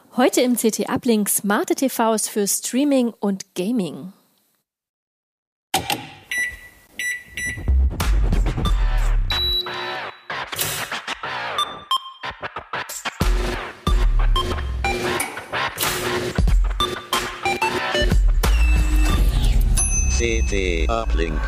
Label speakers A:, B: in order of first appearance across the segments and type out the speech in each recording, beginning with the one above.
A: Heute im CT Uplink smarte TVs für Streaming und Gaming.
B: CT Uplink.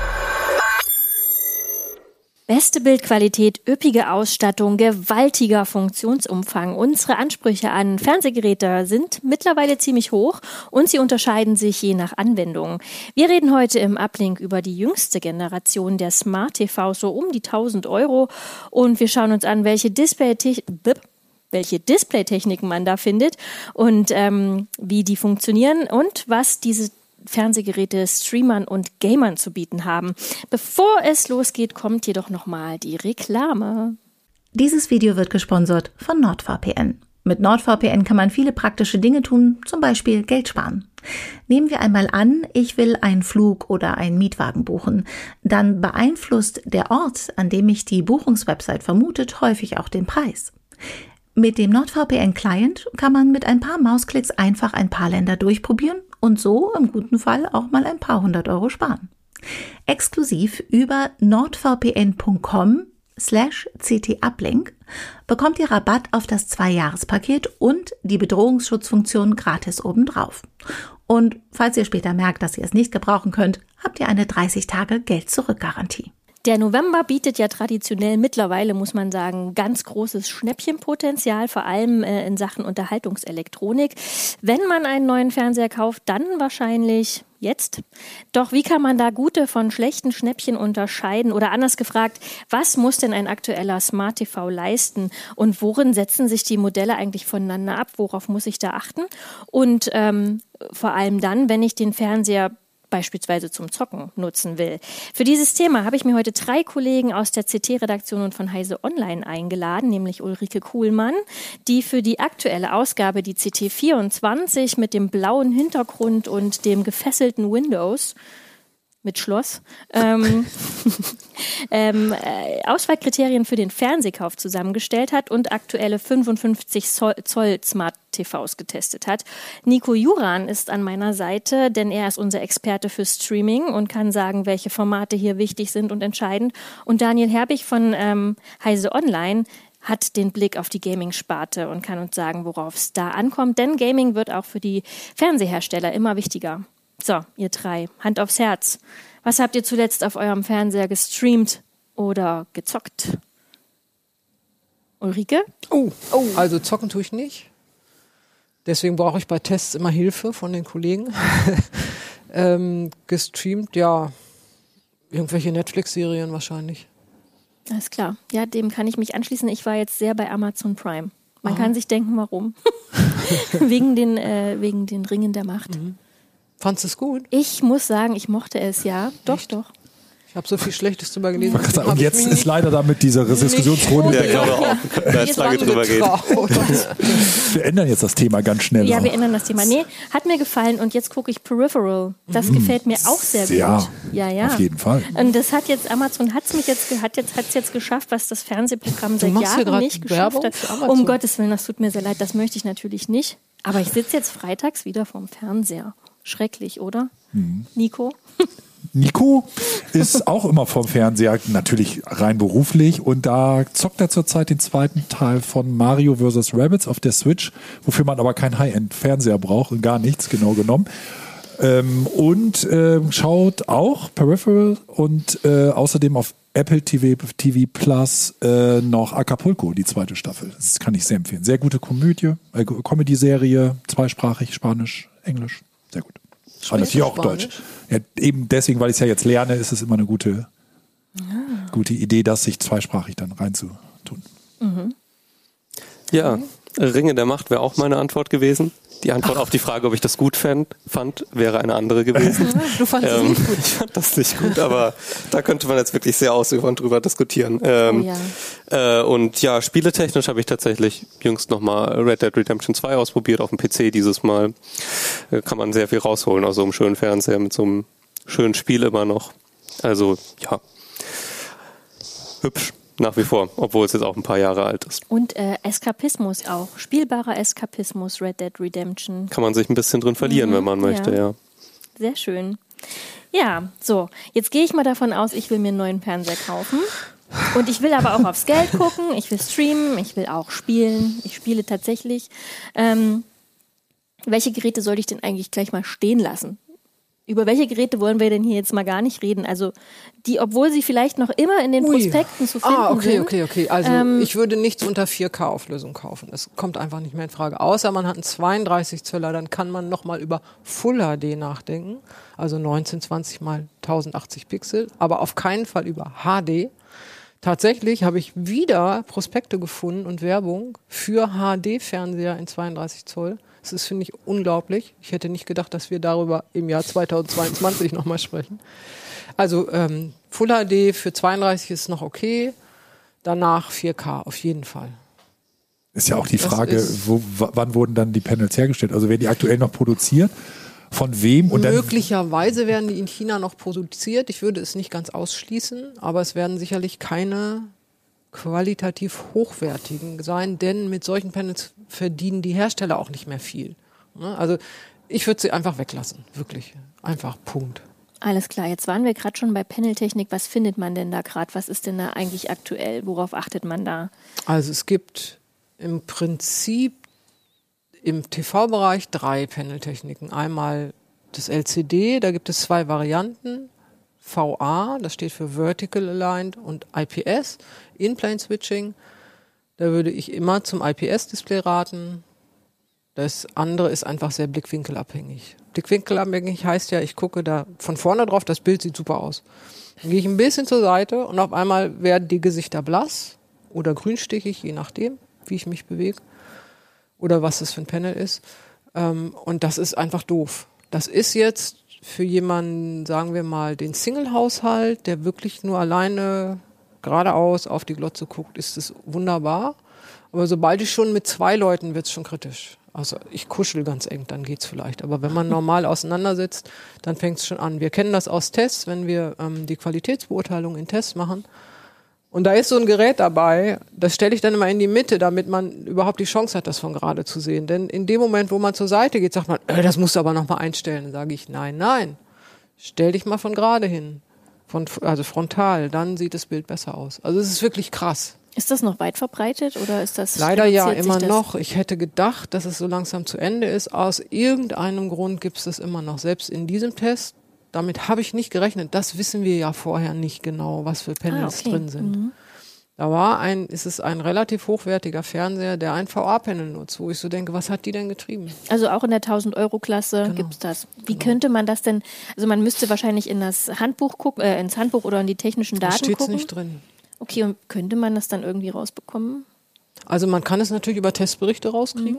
A: Beste Bildqualität, üppige Ausstattung, gewaltiger Funktionsumfang. Unsere Ansprüche an Fernsehgeräte sind mittlerweile ziemlich hoch und sie unterscheiden sich je nach Anwendung. Wir reden heute im Uplink über die jüngste Generation der Smart TVs, so um die 1.000 € und wir schauen uns an, welche Displaytechniken man da findet und wie die funktionieren und was diese Fernsehgeräte Streamern und Gamern zu bieten haben. Bevor es losgeht, kommt jedoch nochmal die Reklame.
C: Dieses Video wird gesponsert von NordVPN. Mit NordVPN kann man viele praktische Dinge tun, zum Beispiel Geld sparen. Nehmen wir einmal an, ich will einen Flug oder einen Mietwagen buchen. Dann beeinflusst der Ort, an dem mich die Buchungswebsite vermutet, häufig auch den Preis. Mit dem NordVPN-Client kann man mit ein paar Mausklicks einfach ein paar Länder durchprobieren und so im guten Fall auch mal ein paar 100 € sparen. Exklusiv über nordvpn.com/ctuplink bekommt ihr Rabatt auf das 2-Jahres-Paket und die Bedrohungsschutzfunktion gratis obendrauf. Und falls ihr später merkt, dass ihr es nicht gebrauchen könnt, habt ihr eine 30-Tage-Geld-Zurück-Garantie.
A: Der November bietet ja traditionell mittlerweile, muss man sagen, ganz großes Schnäppchenpotenzial, vor allem in Sachen Unterhaltungselektronik. Wenn man einen neuen Fernseher kauft, dann wahrscheinlich jetzt. Doch wie kann man da gute von schlechten Schnäppchen unterscheiden? Oder anders gefragt, was muss denn ein aktueller Smart TV leisten? Und worin setzen sich die Modelle eigentlich voneinander ab? Worauf muss ich da achten? Und vor allem dann, wenn ich den Fernseher beispielsweise zum Zocken nutzen will. Für dieses Thema habe ich mir heute 3 Kollegen aus der CT-Redaktion und von Heise Online eingeladen, nämlich Ulrike Kuhlmann, die für die aktuelle Ausgabe, die CT24 mit dem blauen Hintergrund und dem gefesselten Windows mit Schloss, Auswahlkriterien für den Fernsehkauf zusammengestellt hat und aktuelle 55 Zoll Smart TVs getestet hat. Nico Juran ist an meiner Seite, denn er ist unser Experte für Streaming und kann sagen, welche Formate hier wichtig sind und entscheidend. Und Daniel Herbig von Heise Online hat den Blick auf die Gaming-Sparte und kann uns sagen, worauf es da ankommt. Denn Gaming wird auch für die Fernsehersteller immer wichtiger. So, ihr 3, Hand aufs Herz. Was habt ihr zuletzt auf eurem Fernseher gestreamt oder gezockt? Ulrike?
D: Also zocken tue ich nicht. Deswegen brauche ich bei Tests immer Hilfe von den Kollegen. Gestreamt, ja, irgendwelche Netflix-Serien wahrscheinlich.
A: Alles klar. Ja, dem kann ich mich anschließen. Ich war jetzt sehr bei Amazon Prime. Man kann sich denken, warum. wegen den Ringen der Macht.
D: Mhm. Fandest du es gut?
A: Ich muss sagen, ich mochte es, ja.
D: Echt?
A: Doch.
D: Ich habe so viel Schlechtes drüber gelesen.
E: Und jetzt ist leider damit diese Diskussionsrunde.
B: Ja, glaube auch. Da jetzt lange drüber geht.
E: Wir ändern jetzt das Thema ganz schnell.
A: Ja, wir ändern das Thema. Nee, hat mir gefallen und jetzt gucke ich Peripheral. Das gefällt mir auch sehr gut. Ja.
E: Auf jeden Fall.
A: Und das hat jetzt, Amazon hat's jetzt geschafft, was das Fernsehprogramm seit Jahren nicht geschafft hat. Um Gottes Willen, das tut mir sehr leid, das möchte ich natürlich nicht. Aber ich sitze jetzt freitags wieder vorm Fernseher. Schrecklich, oder? Nico?
E: Nico ist auch immer vom Fernseher, natürlich rein beruflich, und da zockt er zurzeit den zweiten Teil von Mario vs. Rabbids auf der Switch, wofür man aber keinen High-End-Fernseher braucht und gar nichts, genau genommen. Und schaut auch Peripheral und außerdem auf Apple TV Plus noch Acapulco, die zweite Staffel. Das kann ich sehr empfehlen. Sehr gute Comedy-Serie, zweisprachig, Spanisch, Englisch. Sehr gut. Aber natürlich auch Deutsch. Ja, eben deswegen, weil ich es ja jetzt lerne, ist es immer eine gute Idee, das sich zweisprachig dann reinzutun.
F: Ja, Ringe der Macht wäre auch meine Antwort gewesen. Die Antwort auf die Frage, ob ich das gut fand, wäre eine andere gewesen.
D: Du fandest es nicht gut.
F: Ich fand das nicht gut, aber da könnte man jetzt wirklich sehr ausufernd drüber diskutieren. Und ja, spieletechnisch habe ich tatsächlich jüngst nochmal Red Dead Redemption 2 ausprobiert auf dem PC dieses Mal. Kann man sehr viel rausholen aus so einem schönen Fernseher mit so einem schönen Spiel immer noch. Also ja, hübsch. Nach wie vor, obwohl es jetzt auch ein paar Jahre alt ist.
A: Und Eskapismus auch. Spielbarer Eskapismus, Red Dead Redemption.
F: Kann man sich ein bisschen drin verlieren, wenn man möchte, ja.
A: Sehr schön. Ja, so. Jetzt gehe ich mal davon aus, ich will mir einen neuen Fernseher kaufen. Und ich will aber auch aufs Geld gucken. Ich will streamen. Ich will auch spielen. Ich spiele tatsächlich. Welche Geräte sollte ich denn eigentlich gleich mal stehen lassen? Über welche Geräte wollen wir denn hier jetzt mal gar nicht reden? Also die, obwohl sie vielleicht noch immer in den Prospekten zu finden sind.
D: Okay. Also ich würde nichts unter 4K-Auflösung kaufen. Das kommt einfach nicht mehr in Frage. Außer man hat einen 32 Zöller, dann kann man nochmal über Full HD nachdenken. Also 1920 mal 1080 Pixel, aber auf keinen Fall über HD. Tatsächlich habe ich wieder Prospekte gefunden und Werbung für HD-Fernseher in 32 Zoll. Das ist, finde ich, unglaublich. Ich hätte nicht gedacht, dass wir darüber im Jahr 2022 nochmal sprechen. Also Full HD für 32 ist noch okay, danach 4K auf jeden Fall.
E: Ist ja auch die Frage, wann wurden dann die Panels hergestellt? Also werden die aktuell noch produziert? Von wem? Und
D: möglicherweise werden die in China noch produziert. Ich würde es nicht ganz ausschließen, aber es werden sicherlich keine qualitativ hochwertigen sein, denn mit solchen Panels verdienen die Hersteller auch nicht mehr viel. Also ich würde sie einfach weglassen, wirklich. Einfach, Punkt.
A: Alles klar, jetzt waren wir gerade schon bei Paneltechnik. Was findet man denn da gerade? Was ist denn da eigentlich aktuell? Worauf achtet man da?
D: Also es gibt im Prinzip im TV-Bereich 3 Paneltechniken. Einmal das LCD, da gibt es 2 Varianten. VA, das steht für Vertical Aligned, und IPS, In-Plane Switching. Da würde ich immer zum IPS-Display raten. Das andere ist einfach sehr blickwinkelabhängig. Blickwinkelabhängig heißt ja, ich gucke da von vorne drauf, das Bild sieht super aus. Dann gehe ich ein bisschen zur Seite und auf einmal werden die Gesichter blass oder grünstichig, je nachdem, wie ich mich bewege oder was das für ein Panel ist. Und das ist einfach doof. Das ist jetzt für jemanden, sagen wir mal, den Single-Haushalt, der wirklich nur alleine geradeaus auf die Glotze guckt, ist es wunderbar. Aber sobald ich schon mit 2 Leuten, wird es schon kritisch. Also ich kuschel ganz eng, dann geht's vielleicht. Aber wenn man normal auseinandersetzt, dann fängt es schon an. Wir kennen das aus Tests, wenn wir die Qualitätsbeurteilung in Tests machen. Und da ist so ein Gerät dabei, das stelle ich dann immer in die Mitte, damit man überhaupt die Chance hat, das von gerade zu sehen. Denn in dem Moment, wo man zur Seite geht, sagt man, das musst du aber noch mal einstellen. Dann sage ich, nein, stell dich mal von gerade hin, also frontal, dann sieht das Bild besser aus. Also es ist wirklich krass.
A: Ist das noch weit verbreitet oder ist das?
D: Leider ja, immer noch. Ich hätte gedacht, dass es so langsam zu Ende ist. Aus irgendeinem Grund gibt es das immer noch. Selbst in diesem Test, damit habe ich nicht gerechnet. Das wissen wir ja vorher nicht genau, was für Panels drin sind. Mhm. Da ist es ein relativ hochwertiger Fernseher, der ein VA-Panel nutzt, wo ich so denke, was hat die denn getrieben?
A: Also auch in der 1000-Euro-Klasse gibt's das. Wie könnte man das denn, also man müsste wahrscheinlich in das Handbuch gucken, ins Handbuch oder in die technischen Daten gucken. Da steht's
D: nicht drin.
A: Okay, und könnte man das dann irgendwie rausbekommen?
D: Also man kann es natürlich über Testberichte rauskriegen.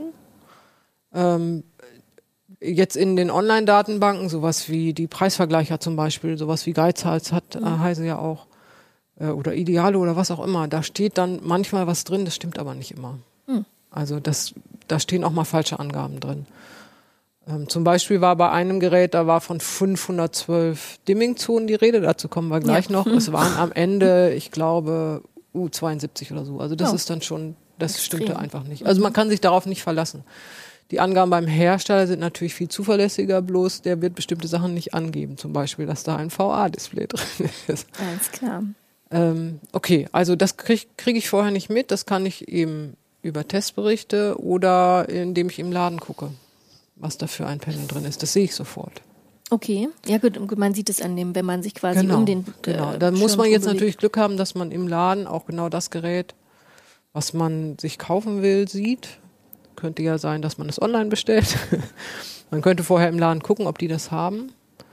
D: Jetzt in den Online-Datenbanken, sowas wie die Preisvergleicher zum Beispiel, sowas wie Geizhals hat Heise ja auch, oder Idealo oder was auch immer, da steht dann manchmal was drin, das stimmt aber nicht immer. Also da stehen auch mal falsche Angaben drin. Zum Beispiel war bei einem Gerät, da war von 512 Dimming-Zonen die Rede, dazu kommen wir gleich noch. Es waren am Ende, ich glaube, 72 oder so. Also das ist dann schon, das stimmte einfach nicht. Also man kann sich darauf nicht verlassen. Die Angaben beim Hersteller sind natürlich viel zuverlässiger, bloß der wird bestimmte Sachen nicht angeben. Zum Beispiel, dass da ein VA-Display drin ist.
A: Alles klar.
D: Okay, also das krieg ich vorher nicht mit. Das kann ich eben über Testberichte oder indem ich im Laden gucke, was da für ein Panel drin ist. Das sehe ich sofort.
A: Okay, ja gut, man sieht es an dem, wenn man sich quasi um den
D: Da muss man jetzt natürlich Glück haben, dass man im Laden auch genau das Gerät, was man sich kaufen will, sieht. Könnte ja sein, dass man es online bestellt. Man könnte vorher im Laden gucken, ob die das haben.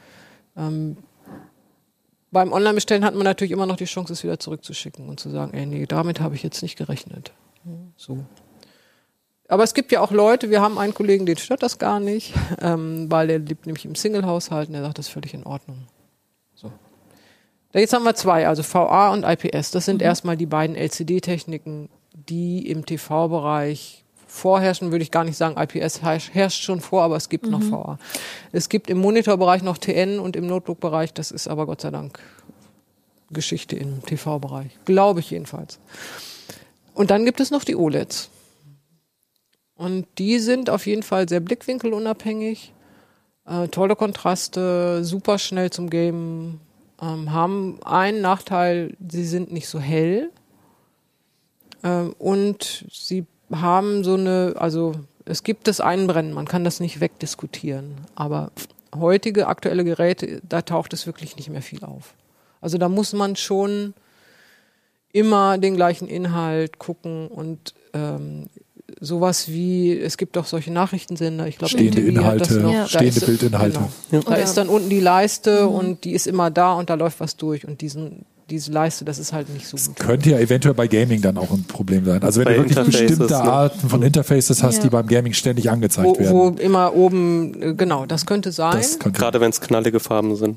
D: Beim Online-Bestellen hat man natürlich immer noch die Chance, es wieder zurückzuschicken und zu sagen, nee, damit habe ich jetzt nicht gerechnet. So. Aber es gibt ja auch Leute, wir haben einen Kollegen, den stört das gar nicht, weil der lebt nämlich im Single-Haushalt und der sagt, das ist völlig in Ordnung. So. Jetzt haben wir 2, also VA und IPS. Das sind erstmal die beiden LCD-Techniken, die im TV-Bereich vorherrschen, würde ich gar nicht sagen, IPS herrscht schon vor, aber es gibt noch VA. Es gibt im Monitorbereich noch TN und im Notebook-Bereich, das ist aber Gott sei Dank Geschichte im TV-Bereich. Glaube ich jedenfalls. Und dann gibt es noch die OLEDs. Und die sind auf jeden Fall sehr blickwinkelunabhängig, tolle Kontraste, super schnell zum Gamen, haben einen Nachteil, sie sind nicht so hell und sie haben also es gibt das Einbrennen, man kann das nicht wegdiskutieren, aber heutige aktuelle Geräte, da taucht es wirklich nicht mehr viel auf. Also da muss man schon immer den gleichen Inhalt gucken und sowas wie, es gibt doch solche Nachrichtensender, ich glaube,
E: stehende Inhalte, stehende Bildinhalte.
D: Genau. Ja. Da ist dann unten die Leiste und die ist immer da und da läuft was durch und diese Leiste, das ist halt nicht so gut.
E: Das könnte ja eventuell bei Gaming dann auch ein Problem sein. Also wenn du wirklich bestimmte Arten von Interfaces hast, die beim Gaming ständig angezeigt werden.
D: Wo immer oben, genau, das könnte sein.
F: Gerade wenn es knallige Farben sind.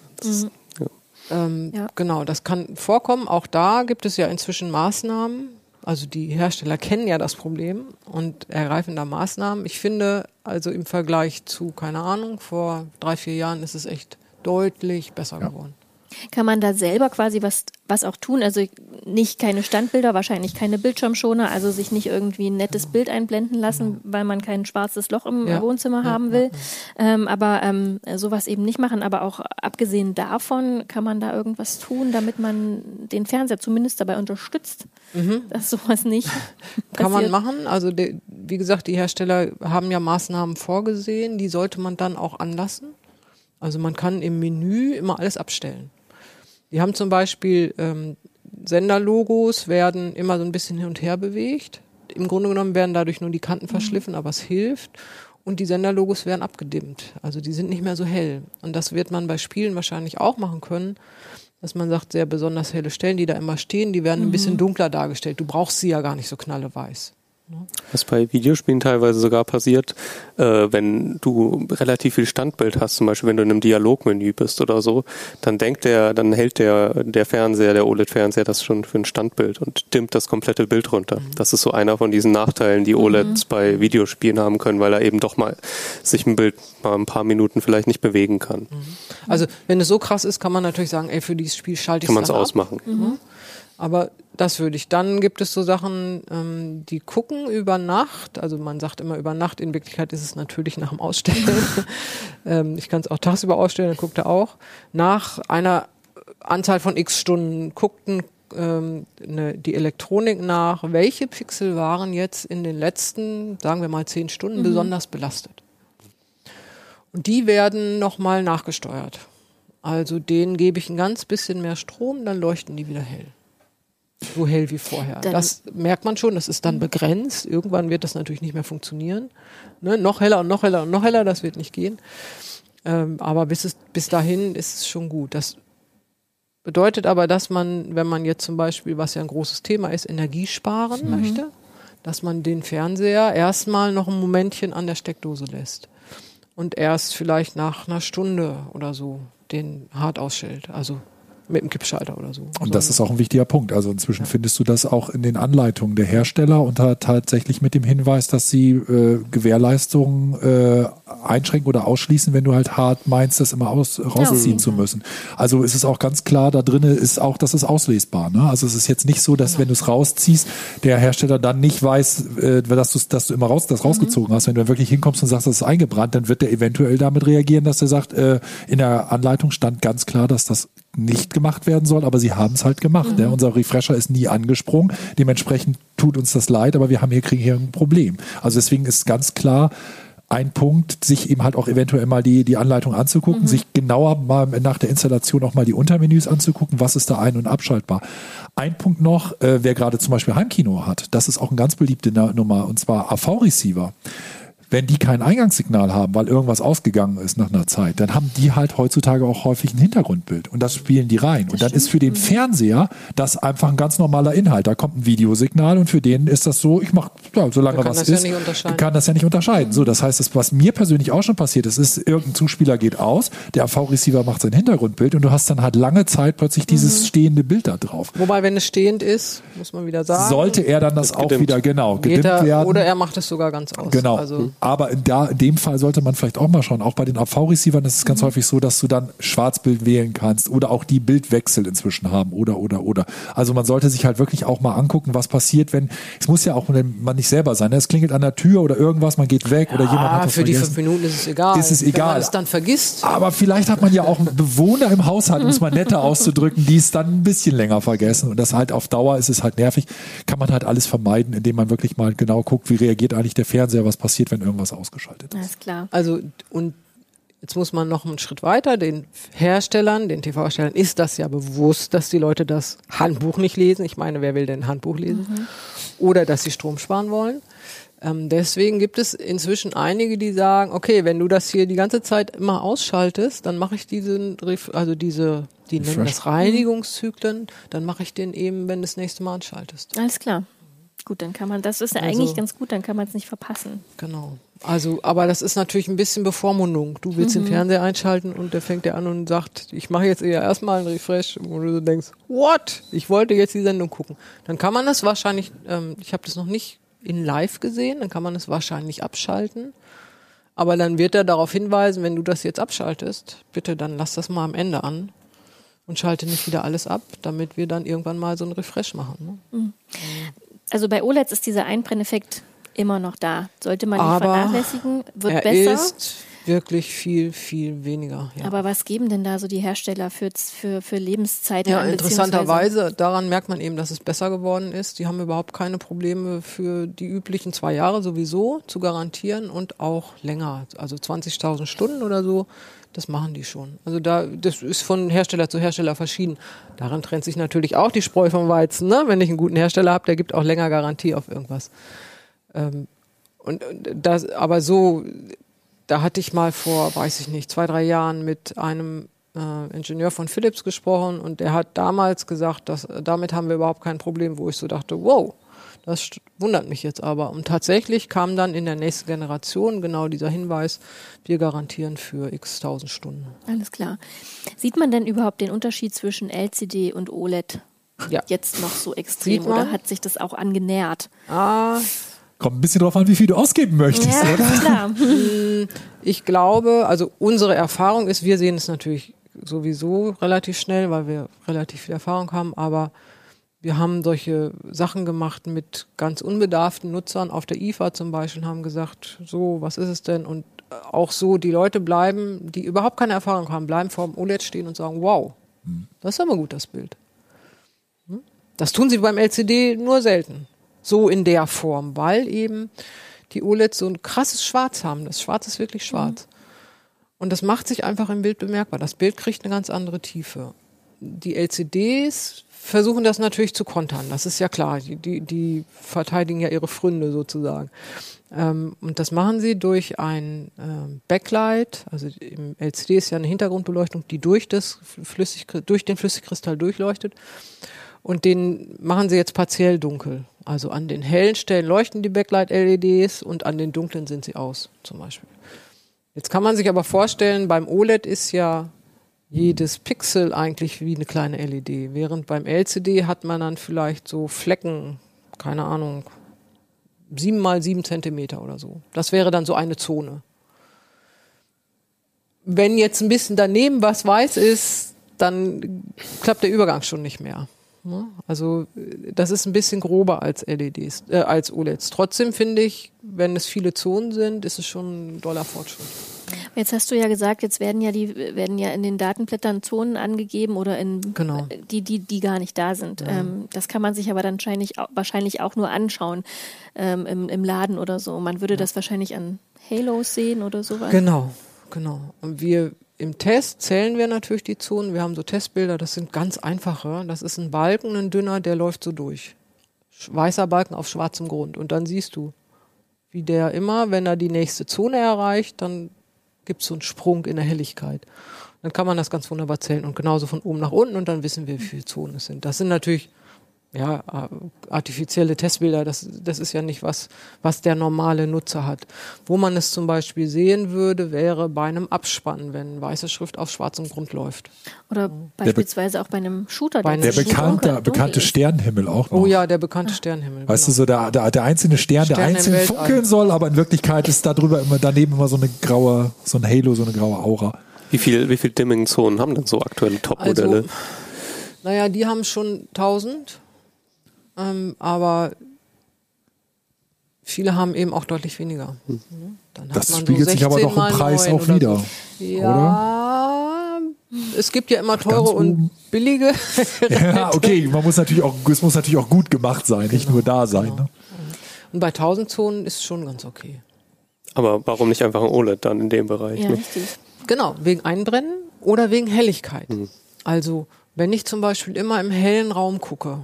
D: Genau, das kann vorkommen. Auch da gibt es ja inzwischen Maßnahmen. Also die Hersteller kennen ja das Problem und ergreifen da Maßnahmen. Ich finde, also im Vergleich zu, keine Ahnung, vor 3-4 Jahren ist es echt deutlich besser geworden.
A: Kann man da selber quasi was auch tun? Also nicht keine Standbilder, wahrscheinlich keine Bildschirmschoner, also sich nicht irgendwie ein nettes Bild einblenden lassen, weil man kein schwarzes Loch im Wohnzimmer haben will. Aber sowas eben nicht machen. Aber auch abgesehen davon, kann man da irgendwas tun, damit man den Fernseher zumindest dabei unterstützt, dass sowas nicht
D: kann man machen. Also wie gesagt, die Hersteller haben ja Maßnahmen vorgesehen, die sollte man dann auch anlassen. Also man kann im Menü immer alles abstellen. Die haben zum Beispiel Senderlogos werden immer so ein bisschen hin und her bewegt. Im Grunde genommen werden dadurch nur die Kanten verschliffen, aber es hilft. Und die Senderlogos werden abgedimmt. Also die sind nicht mehr so hell. Und das wird man bei Spielen wahrscheinlich auch machen können, dass man sagt, sehr besonders helle Stellen, die da immer stehen, die werden ein bisschen dunkler dargestellt. Du brauchst sie ja gar nicht so knalleweiß.
F: Was bei Videospielen teilweise sogar passiert, wenn du relativ viel Standbild hast, zum Beispiel wenn du in einem Dialogmenü bist oder so, dann hält der Fernseher, der OLED-Fernseher das schon für ein Standbild und dimmt das komplette Bild runter. Das ist so einer von diesen Nachteilen, die OLEDs bei Videospielen haben können, weil er eben doch mal sich ein Bild mal ein paar Minuten vielleicht nicht bewegen kann.
D: Also wenn es so krass ist, kann man natürlich sagen, für dieses Spiel schalte ich es
F: ab. Kann man es ausmachen.
D: Aber das würde ich. Dann gibt es so Sachen, die gucken über Nacht. Also man sagt immer über Nacht. In Wirklichkeit ist es natürlich nach dem Ausstellen. Ich kann es auch tagsüber ausstellen, dann guckt er auch. Nach einer Anzahl von x Stunden guckten die Elektronik nach, welche Pixel waren jetzt in den letzten, sagen wir mal 10 Stunden, besonders belastet. Und die werden nochmal nachgesteuert. Also denen gebe ich ein ganz bisschen mehr Strom, dann leuchten die wieder hell. So hell wie vorher. Das merkt man schon, das ist dann begrenzt. Irgendwann wird das natürlich nicht mehr funktionieren. Ne? Noch heller und noch heller und noch heller, das wird nicht gehen. Aber bis dahin ist es schon gut. Das bedeutet aber, dass man, wenn man jetzt zum Beispiel, was ja ein großes Thema ist, Energie sparen möchte, dass man den Fernseher erstmal noch ein Momentchen an der Steckdose lässt. Und erst vielleicht nach einer Stunde oder so den hart ausstellt. Also mit dem Kippschalter oder so.
E: Und das ist auch ein wichtiger Punkt. Also inzwischen findest du das auch in den Anleitungen der Hersteller und tatsächlich mit dem Hinweis, dass sie Gewährleistungen einschränken oder ausschließen, wenn du halt hart meinst, das immer rausziehen zu müssen. Also ist es auch ganz klar, da drin ist auch, das ist auslesbar. Ne? Also es ist jetzt nicht so, dass wenn du es rausziehst, der Hersteller dann nicht weiß, dass du immer rausgezogen hast. Wenn du dann wirklich hinkommst und sagst, das ist eingebrannt, dann wird der eventuell damit reagieren, dass er sagt, in der Anleitung stand ganz klar, dass das nicht gemacht werden soll, aber sie haben es halt gemacht. Ne? Unser Refresher ist nie angesprungen. Dementsprechend tut uns das leid, aber kriegen hier ein Problem. Also deswegen ist ganz klar ein Punkt, sich eben halt auch eventuell mal die Anleitung anzugucken, sich genauer mal nach der Installation auch mal die Untermenüs anzugucken, was ist da ein- und abschaltbar. Ein Punkt noch, wer gerade zum Beispiel Heimkino hat, das ist auch eine ganz beliebte Nummer, und zwar AV-Receiver. Wenn die kein Eingangssignal haben, weil irgendwas ausgegangen ist nach einer Zeit, dann haben die halt heutzutage auch häufig ein Hintergrundbild und das spielen die rein. Und dann ist für den Fernseher das einfach ein ganz normaler Inhalt. Da kommt ein Videosignal und für den ist das so, ich mache, solange was ist, kann das ja nicht unterscheiden. So, das heißt, was mir persönlich auch schon passiert ist, irgendein Zuspieler geht aus, der AV-Receiver macht sein Hintergrundbild und du hast dann halt lange Zeit plötzlich dieses stehende Bild da drauf.
D: Wobei, wenn es stehend ist, muss man wieder sagen,
E: sollte er dann das auch wieder, gedimmt werden.
D: Oder er macht es sogar ganz aus.
E: Genau.
D: Also,
E: Aber in dem Fall sollte man vielleicht auch mal schauen, auch bei den AV-Receivern ist es ganz häufig so, dass du dann Schwarzbild wählen kannst oder auch die Bildwechsel inzwischen haben oder. Also man sollte sich halt wirklich auch mal angucken, was passiert, wenn, es muss ja auch man nicht selber sein, ne? Es klingelt an der Tür oder irgendwas, man geht weg oder jemand hat was
D: für
E: vergessen.
D: Die 5 Minuten ist es egal. Wenn man es dann vergisst.
E: Aber vielleicht hat man ja auch einen Bewohner im Haushalt, um es mal netter auszudrücken, die es dann ein bisschen länger vergessen und das halt auf Dauer ist es halt nervig, kann man halt alles vermeiden, indem man wirklich mal genau guckt, wie reagiert eigentlich der Fernseher, was passiert, wenn irgendwas ausgeschaltet ist.
A: Alles klar.
D: Also, und jetzt muss man noch einen Schritt weiter, den Herstellern, den TV-Herstellern ist das ja bewusst, dass die Leute das Handbuch nicht lesen. Ich meine, wer will denn ein Handbuch lesen? Oder dass sie Strom sparen wollen. Deswegen gibt es inzwischen einige, die sagen, okay, wenn du das hier die ganze Zeit immer ausschaltest, dann mache ich die nennen das Reinigungszyklen, dann mache ich den eben, wenn du das nächste Mal anschaltest.
A: Alles klar. Gut, dann kann man, das ist ja eigentlich ganz gut, dann kann man es nicht verpassen.
D: Genau. Also, aber das ist natürlich ein bisschen Bevormundung. Du willst den Fernseher einschalten und der fängt an und sagt, ich mache jetzt eher erstmal einen Refresh, wo du denkst, what? Ich wollte jetzt die Sendung gucken. Dann kann man das wahrscheinlich, ich habe das noch nicht in live gesehen, dann kann man es wahrscheinlich abschalten. Aber dann wird er darauf hinweisen, wenn du das jetzt abschaltest, bitte dann lass das mal am Ende an und schalte nicht wieder alles ab, damit wir dann irgendwann mal so einen Refresh machen. Ne?
A: Also bei OLEDs ist dieser Einbrenneffekt immer noch da. Sollte man nicht vernachlässigen, wird besser.
D: Er ist wirklich viel, viel weniger. Ja.
A: Aber was geben denn da so die Hersteller für Lebenszeiten?
D: Ja, interessanterweise, daran merkt man eben, dass es besser geworden ist. Die haben überhaupt keine Probleme für die üblichen 2 Jahre sowieso zu garantieren und auch länger. Also 20.000 Stunden oder so, das machen die schon. Also das ist von Hersteller zu Hersteller verschieden. Daran trennt sich natürlich auch die Spreu vom Weizen. Ne? Wenn ich einen guten Hersteller habe, der gibt auch länger Garantie auf irgendwas. Aber so, da hatte ich mal vor, 2, 3 Jahren mit einem Ingenieur von Philips gesprochen und der hat damals gesagt, dass damit haben wir überhaupt kein Problem, wo ich so dachte, wow, das wundert mich jetzt aber. Und tatsächlich kam dann in der nächsten Generation genau dieser Hinweis, wir garantieren für x 1000 Stunden.
A: Alles klar. Sieht man denn überhaupt den Unterschied zwischen LCD und OLED jetzt noch so extrem oder hat sich das auch angenähert?
E: Kommt ein bisschen drauf an, wie viel du ausgeben möchtest,
A: ja,
E: oder?
A: Klar.
D: Ich glaube, also unsere Erfahrung ist, wir sehen es natürlich sowieso relativ schnell, weil wir relativ viel Erfahrung haben, aber wir haben solche Sachen gemacht mit ganz unbedarften Nutzern auf der IFA zum Beispiel und haben gesagt, so, was ist es denn? Und auch so, die Leute bleiben, die überhaupt keine Erfahrung haben, bleiben vor dem OLED stehen und sagen, wow, das ist aber gut, das Bild. Das tun sie beim LCD nur selten. So in der Form, weil eben die OLEDs so ein krasses Schwarz haben. Das Schwarz ist wirklich schwarz. Und das macht sich einfach im Bild bemerkbar. Das Bild kriegt eine ganz andere Tiefe. Die LCDs versuchen das natürlich zu kontern. Das ist ja klar. Die verteidigen ja ihre Pfründe sozusagen. Und das machen sie durch ein Backlight. Also im LCD ist ja eine Hintergrundbeleuchtung, die durch den Flüssigkristall durchleuchtet. Und den machen sie jetzt partiell dunkel. Also an den hellen Stellen leuchten die Backlight-LEDs und an den dunklen sind sie aus, zum Beispiel. Jetzt kann man sich aber vorstellen, beim OLED ist ja jedes Pixel eigentlich wie eine kleine LED. Während beim LCD hat man dann vielleicht so Flecken, keine Ahnung, 7 mal 7 Zentimeter oder so. Das wäre dann so eine Zone. Wenn jetzt ein bisschen daneben was weiß ist, dann klappt der Übergang schon nicht mehr. Also das ist ein bisschen grober als als OLEDs. Trotzdem finde ich, wenn es viele Zonen sind, ist es schon ein doller Fortschritt.
A: Jetzt hast du ja gesagt, jetzt werden ja in den Datenblättern Zonen angegeben oder die gar nicht da sind. Ja. Das kann man sich aber dann wahrscheinlich auch nur anschauen im Laden oder so. Man würde das wahrscheinlich an Halos sehen oder sowas.
D: Genau. Und im Test zählen wir natürlich die Zonen. Wir haben so Testbilder, das sind ganz einfache. Das ist ein Balken, ein dünner, der läuft so durch. Weißer Balken auf schwarzem Grund. Und dann siehst du, wie der immer, wenn er die nächste Zone erreicht, dann gibt es so einen Sprung in der Helligkeit. Dann kann man das ganz wunderbar zählen und genauso von oben nach unten und dann wissen wir, wie viele Zonen es sind. Das sind natürlich artifizielle Testbilder, das ist ja nicht was der normale Nutzer hat. Wo man es zum Beispiel sehen würde, wäre bei einem Abspann, wenn weiße Schrift auf schwarzem Grund läuft.
A: Oder beispielsweise auch bei einem Shooter.
E: Der bekannte Sternenhimmel auch noch.
D: Oh ja, der bekannte Sternenhimmel.
E: Weißt du, so der einzelne Stern, der einzeln funkeln soll, aber in Wirklichkeit ist daneben immer so ein Halo, so eine graue Aura.
F: Wie viel Dimming-Zonen haben denn so aktuelle Top-Modelle?
D: Also, die haben schon 1000. Aber viele haben eben auch deutlich weniger. Dann
E: das spiegelt sich aber doch im Preis auch wieder,
D: ja, oder? Es gibt ja immer teure und billige.
E: Ja, okay, es muss natürlich auch gut gemacht sein, nicht nur da sein.
D: Genau.
E: Ne?
D: Und bei 1000 Zonen ist es schon ganz okay.
F: Aber warum nicht einfach ein OLED dann in dem Bereich?
A: Ja,
F: ne?
A: richtig.
D: Genau, wegen Einbrennen oder wegen Helligkeit. Also, wenn ich zum Beispiel immer im hellen Raum gucke,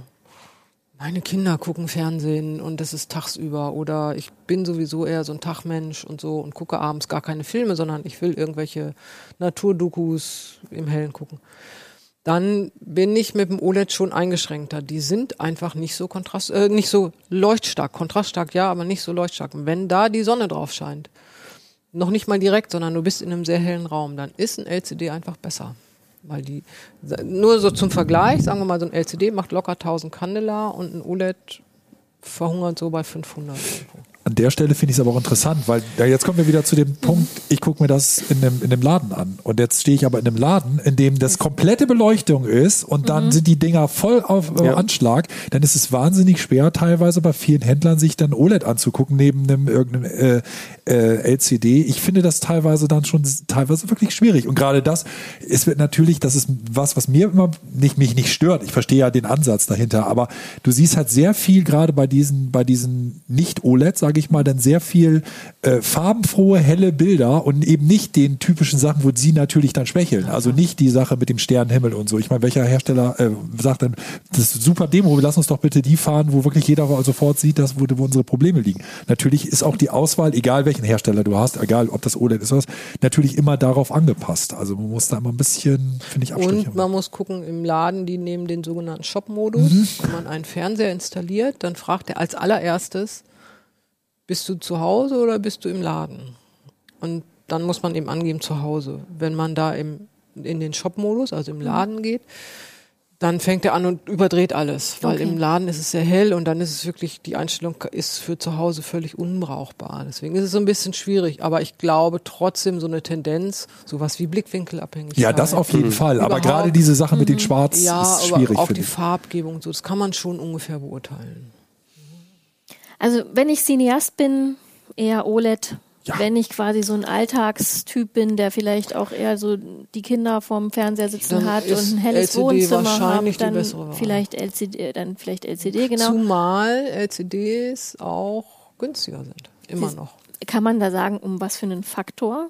D: meine Kinder gucken Fernsehen und das ist tagsüber oder ich bin sowieso eher so ein Tagmensch und so und gucke abends gar keine Filme, sondern ich will irgendwelche Naturdokus im Hellen gucken. Dann bin ich mit dem OLED schon eingeschränkter. Die sind einfach nicht so nicht so leuchtstark. Kontraststark ja, aber nicht so leuchtstark. Wenn da die Sonne drauf scheint, noch nicht mal direkt, sondern du bist in einem sehr hellen Raum, dann ist ein LCD einfach besser. Weil nur so zum Vergleich, sagen wir mal, so ein LCD macht locker 1000 Candela und ein OLED verhungert so bei 500.
E: An der Stelle finde ich es aber auch interessant, weil jetzt kommen wir wieder zu dem Punkt, ich gucke mir das in einem Laden an. Und jetzt stehe ich aber in einem Laden, in dem das komplette Beleuchtung ist und dann sind die Dinger voll auf Anschlag. Dann ist es wahnsinnig schwer, teilweise bei vielen Händlern sich dann OLED anzugucken, neben irgendeinem LCD. Ich finde das teilweise dann schon wirklich schwierig. Und gerade das ist natürlich, das ist was mir immer mich nicht stört. Ich verstehe ja den Ansatz dahinter, aber du siehst halt sehr viel, gerade bei diesen Nicht-OLEDs, sage ich mal, dann sehr viel farbenfrohe, helle Bilder und eben nicht den typischen Sachen, wo sie natürlich dann schwächeln. Also nicht die Sache mit dem Sternenhimmel und so. Ich meine, welcher Hersteller sagt dann, das ist super Demo, lass uns doch bitte die fahren, wo wirklich jeder sofort sieht, wo unsere Probleme liegen. Natürlich ist auch die Auswahl, egal welchen Hersteller du hast, egal ob das OLED ist oder was, natürlich immer darauf angepasst. Also man muss da immer ein bisschen, finde ich, Abstriche machen.
D: Und man muss gucken, im Laden, die nehmen den sogenannten Shop-Modus. Wenn man einen Fernseher installiert, dann fragt er als allererstes, bist du zu Hause oder bist du im Laden? Und dann muss man eben angeben zu Hause. Wenn man da in den Shop-Modus, also im Laden geht, dann fängt er an und überdreht alles. Weil im Laden ist es sehr hell und dann ist es wirklich, die Einstellung ist für zu Hause völlig unbrauchbar. Deswegen ist es so ein bisschen schwierig. Aber ich glaube trotzdem so eine Tendenz, sowas wie Blickwinkelabhängigkeit.
E: Ja, das auf jeden Fall. Aber gerade diese Sache mit den Schwarz ist schwierig.
D: Aber auch die Farbgebung und so, das kann man schon ungefähr beurteilen.
A: Also wenn ich Cineast bin, eher OLED. Ja. Wenn ich quasi so ein Alltagstyp bin, der vielleicht auch eher so die Kinder vorm Fernseher sitzen dann hat und ein helles LCD Wohnzimmer hat, dann vielleicht LCD, genau.
D: Zumal LCDs auch günstiger sind, immer noch.
A: Kann man da sagen, um was für einen Faktor?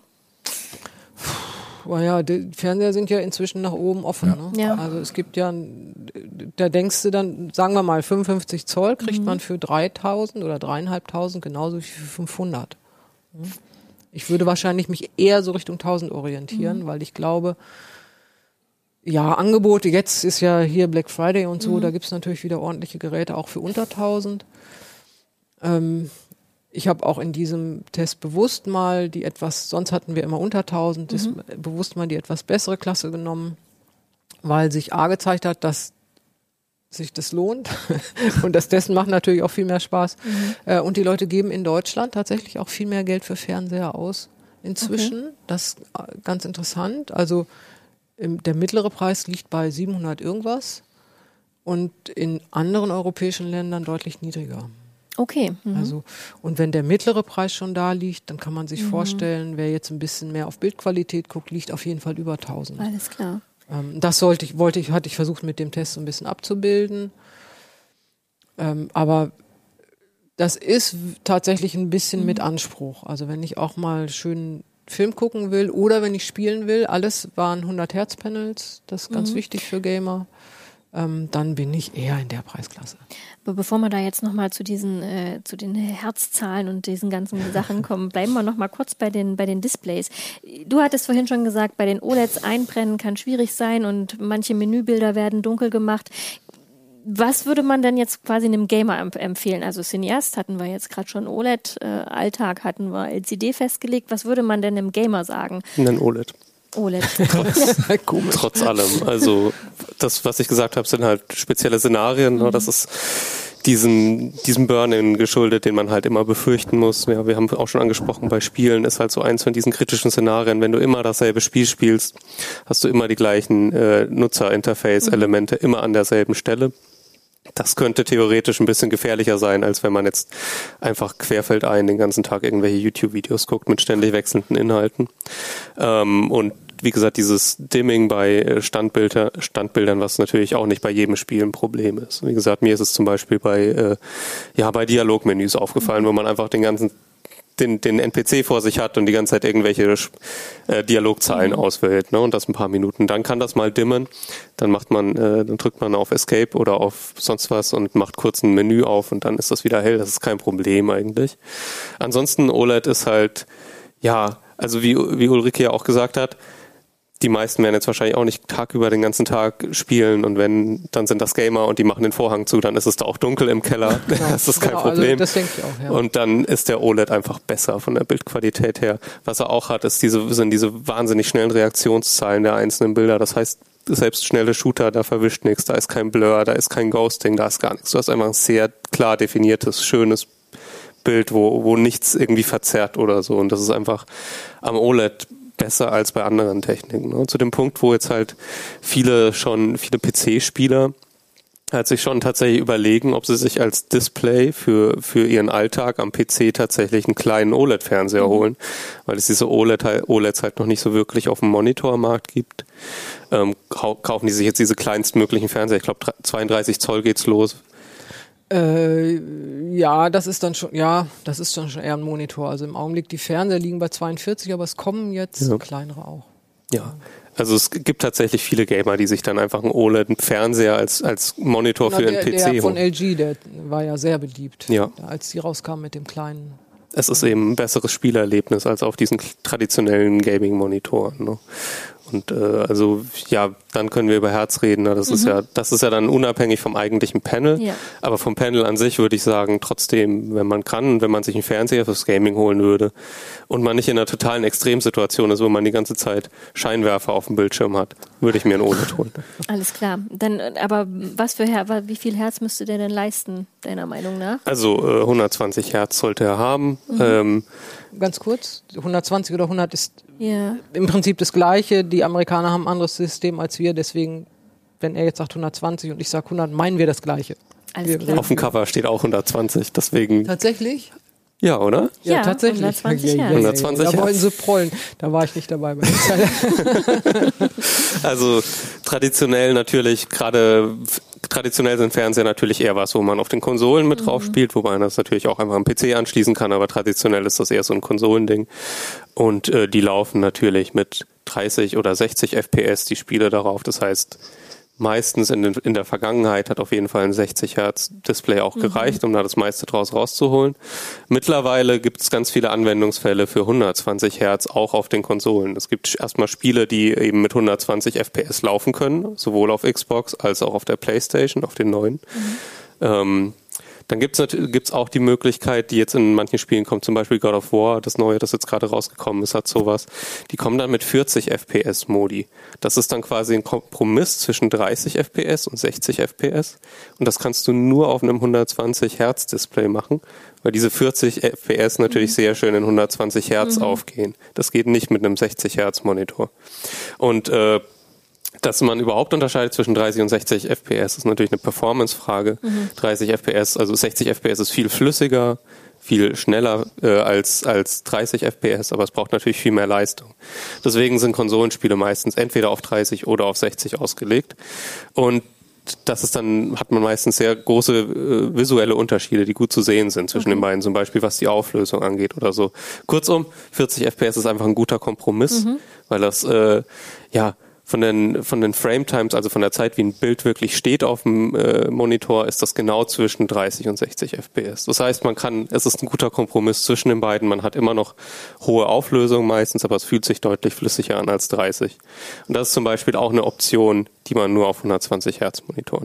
D: Naja, die Fernseher sind ja inzwischen nach oben offen. Ja. Ne? Ja. Also es gibt ja, da denkst du dann, sagen wir mal 55 Zoll kriegt man für 3.000 oder 3.500 genauso wie für 500. Ich würde wahrscheinlich mich eher so Richtung 1.000 orientieren, weil ich glaube, ja, Angebote, jetzt ist ja hier Black Friday und so, da gibt es natürlich wieder ordentliche Geräte, auch für unter 1.000. Ich habe auch in diesem Test bewusst mal sonst hatten wir immer unter 1.000, bewusst mal die etwas bessere Klasse genommen, weil sich gezeigt hat, dass sich das lohnt und das Testen macht natürlich auch viel mehr Spaß. Und die Leute geben in Deutschland tatsächlich auch viel mehr Geld für Fernseher aus inzwischen. Das ist ganz interessant. Also der mittlere Preis liegt bei 700 irgendwas und in anderen europäischen Ländern deutlich niedriger.
A: Okay.
D: Also, und wenn der mittlere Preis schon da liegt, dann kann man sich vorstellen, wer jetzt ein bisschen mehr auf Bildqualität guckt, liegt auf jeden Fall über 1.000.
A: Alles klar.
D: Das hatte ich versucht mit dem Test so ein bisschen abzubilden. Aber das ist tatsächlich ein bisschen mit Anspruch. Also wenn ich auch mal schön Film gucken will oder wenn ich spielen will, alles waren 100 Hertz Panels, das ist ganz wichtig für Gamer. Dann bin ich eher in der Preisklasse.
A: Aber bevor wir da jetzt nochmal zu den Herzzahlen und diesen ganzen Sachen kommen, bleiben wir nochmal kurz bei den Displays. Du hattest vorhin schon gesagt, bei den OLEDs einbrennen kann schwierig sein und manche Menübilder werden dunkel gemacht. Was würde man denn jetzt quasi einem Gamer empfehlen? Also Cineast hatten wir jetzt gerade schon, OLED, Alltag hatten wir LCD festgelegt. Was würde man denn einem Gamer sagen?
F: Ein OLED.
A: OLED.
F: Trotz allem. Also das, was ich gesagt habe, sind halt spezielle Szenarien. Ne? Das ist diesem Burn-in geschuldet, den man halt immer befürchten muss. Ja, wir haben auch schon angesprochen, bei Spielen ist halt so eins von diesen kritischen Szenarien. Wenn du immer dasselbe Spiel spielst, hast du immer die gleichen Nutzerinterface-Elemente immer an derselben Stelle. Das könnte theoretisch ein bisschen gefährlicher sein, als wenn man jetzt einfach querfeldein den ganzen Tag irgendwelche YouTube-Videos guckt mit ständig wechselnden Inhalten. Und wie gesagt, dieses Dimming bei Standbildern, was natürlich auch nicht bei jedem Spiel ein Problem ist. Wie gesagt, mir ist es zum Beispiel bei Dialogmenüs aufgefallen, wo man einfach den NPC vor sich hat und die ganze Zeit irgendwelche Dialogzeilen auswählt, ne, und das ein paar Minuten. Dann kann das mal dimmen, dann drückt man auf Escape oder auf sonst was und macht kurz ein Menü auf und dann ist das wieder hell. Das ist kein Problem eigentlich. Ansonsten OLED ist halt, ja, also wie Ulrike ja auch gesagt hat, die meisten werden jetzt wahrscheinlich auch nicht tagüber den ganzen Tag spielen und wenn, dann sind das Gamer und die machen den Vorhang zu, dann ist es da auch dunkel im Keller. Genau. Das ist kein Problem.
D: Also das denke ich auch, ja.
F: Und dann ist der OLED einfach besser von der Bildqualität her. Was er auch hat, sind diese wahnsinnig schnellen Reaktionszahlen der einzelnen Bilder. Das heißt, selbst schnelle Shooter, da verwischt nichts, da ist kein Blur, da ist kein Ghosting, da ist gar nichts. Du hast einfach ein sehr klar definiertes, schönes Bild, wo nichts irgendwie verzerrt oder so. Und das ist einfach am OLED besser als bei anderen Techniken. Ne? Zu dem Punkt, wo jetzt halt viele PC-Spieler halt sich schon tatsächlich überlegen, ob sie sich als Display für ihren Alltag am PC tatsächlich einen kleinen OLED-Fernseher holen, weil es diese OLEDs halt noch nicht so wirklich auf dem Monitormarkt gibt. Kaufen die sich jetzt diese kleinstmöglichen Fernseher. Ich glaube, 32 Zoll geht's los.
D: Ja, das ist dann schon eher ein Monitor. Also im Augenblick, die Fernseher liegen bei 42, aber es kommen jetzt kleinere auch.
F: Ja, also es gibt tatsächlich viele Gamer, die sich dann einfach einen OLED-Fernseher als Monitor für den PC holen.
D: Der von LG, der war ja sehr beliebt, als die rauskamen mit dem kleinen.
F: Es ist eben ein besseres Spielerlebnis als auf diesen traditionellen Gaming-Monitoren. Ne? Und dann können wir über Herz reden. Ne? Das ist ja dann unabhängig vom eigentlichen Panel. Ja. Aber vom Panel an sich würde ich sagen, trotzdem, wenn man sich einen Fernseher fürs Gaming holen würde und man nicht in einer totalen Extremsituation ist, wo man die ganze Zeit Scheinwerfer auf dem Bildschirm hat, würde ich mir einen OLED holen.
A: Alles klar. Aber wie viel Hertz müsste der denn leisten, deiner Meinung nach?
F: Also 120 Hertz sollte er haben.
D: Ganz kurz, 120 oder 100 ist im Prinzip das Gleiche. Die Amerikaner haben ein anderes System als wir, deswegen, wenn er jetzt sagt 120 und ich sage 100, meinen wir das Gleiche.
A: Alles klar.
F: Auf dem Cover steht auch 120, deswegen...
D: Tatsächlich?
F: Ja, oder?
D: Ja, tatsächlich.
A: 120 Hertz.
F: 120
D: Da wollen sie prollen. Da war ich nicht dabei bei der Zeit.
F: Also traditionell sind Fernseher natürlich eher was, wo man auf den Konsolen mit drauf spielt, wobei man das natürlich auch einfach am PC anschließen kann, aber traditionell ist das eher so ein Konsolending. Und die laufen natürlich mit 30 oder 60 FPS die Spiele darauf. Das heißt, meistens in der Vergangenheit hat auf jeden Fall ein 60 Hertz Display auch gereicht, um da das meiste draus rauszuholen. Mittlerweile gibt es ganz viele Anwendungsfälle für 120 Hertz auch auf den Konsolen. Es gibt erstmal Spiele, die eben mit 120 FPS laufen können, sowohl auf Xbox als auch auf der PlayStation, auf den neuen. Dann gibt's auch die Möglichkeit, die jetzt in manchen Spielen kommt, zum Beispiel God of War, das neue, das jetzt gerade rausgekommen ist, hat sowas. Die kommen dann mit 40 FPS Modi. Das ist dann quasi ein Kompromiss zwischen 30 FPS und 60 FPS. Und das kannst du nur auf einem 120 Hertz Display machen, weil diese 40 FPS natürlich sehr schön in 120 Hertz aufgehen. Das geht nicht mit einem 60 Hertz Monitor. Und dass man überhaupt unterscheidet zwischen 30 und 60 FPS, ist natürlich eine Performance-Frage. 30 FPS, also 60 FPS ist viel flüssiger, viel schneller als 30 FPS, aber es braucht natürlich viel mehr Leistung. Deswegen sind Konsolenspiele meistens entweder auf 30 oder auf 60 ausgelegt. Und das ist dann, hat man meistens sehr große visuelle Unterschiede, die gut zu sehen sind zwischen den beiden, zum Beispiel was die Auflösung angeht oder so. Kurzum, 40 FPS ist einfach ein guter Kompromiss, weil das von den Frame Times, also von der Zeit, wie ein Bild wirklich steht auf dem Monitor, ist das genau zwischen 30 und 60 FPS. Das heißt, es ist ein guter Kompromiss zwischen den beiden. Man hat immer noch hohe Auflösung meistens, aber es fühlt sich deutlich flüssiger an als 30. Und das ist zum Beispiel auch eine Option, die man nur auf 120 Hertz Monitoren hat.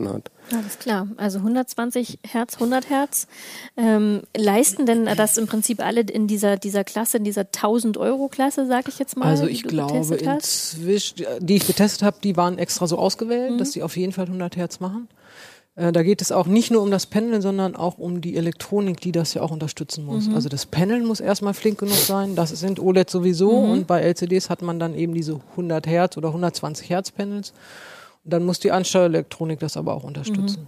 A: Alles klar. Also 120 Hertz, 100 Hertz. Leisten denn das im Prinzip alle in dieser Klasse, in dieser 1.000-Euro-Klasse, sage ich jetzt mal?
D: Also ich glaube inzwischen, die ich getestet habe, die waren extra so ausgewählt, dass die auf jeden Fall 100 Hertz machen. Da geht es auch nicht nur um das Pendeln, sondern auch um die Elektronik, die das ja auch unterstützen muss. Also das Pendeln muss erstmal flink genug sein, das sind OLED sowieso und bei LCDs hat man dann eben diese 100 Hertz oder 120 Hertz Panels. Und dann muss die Ansteuerelektronik das aber auch unterstützen.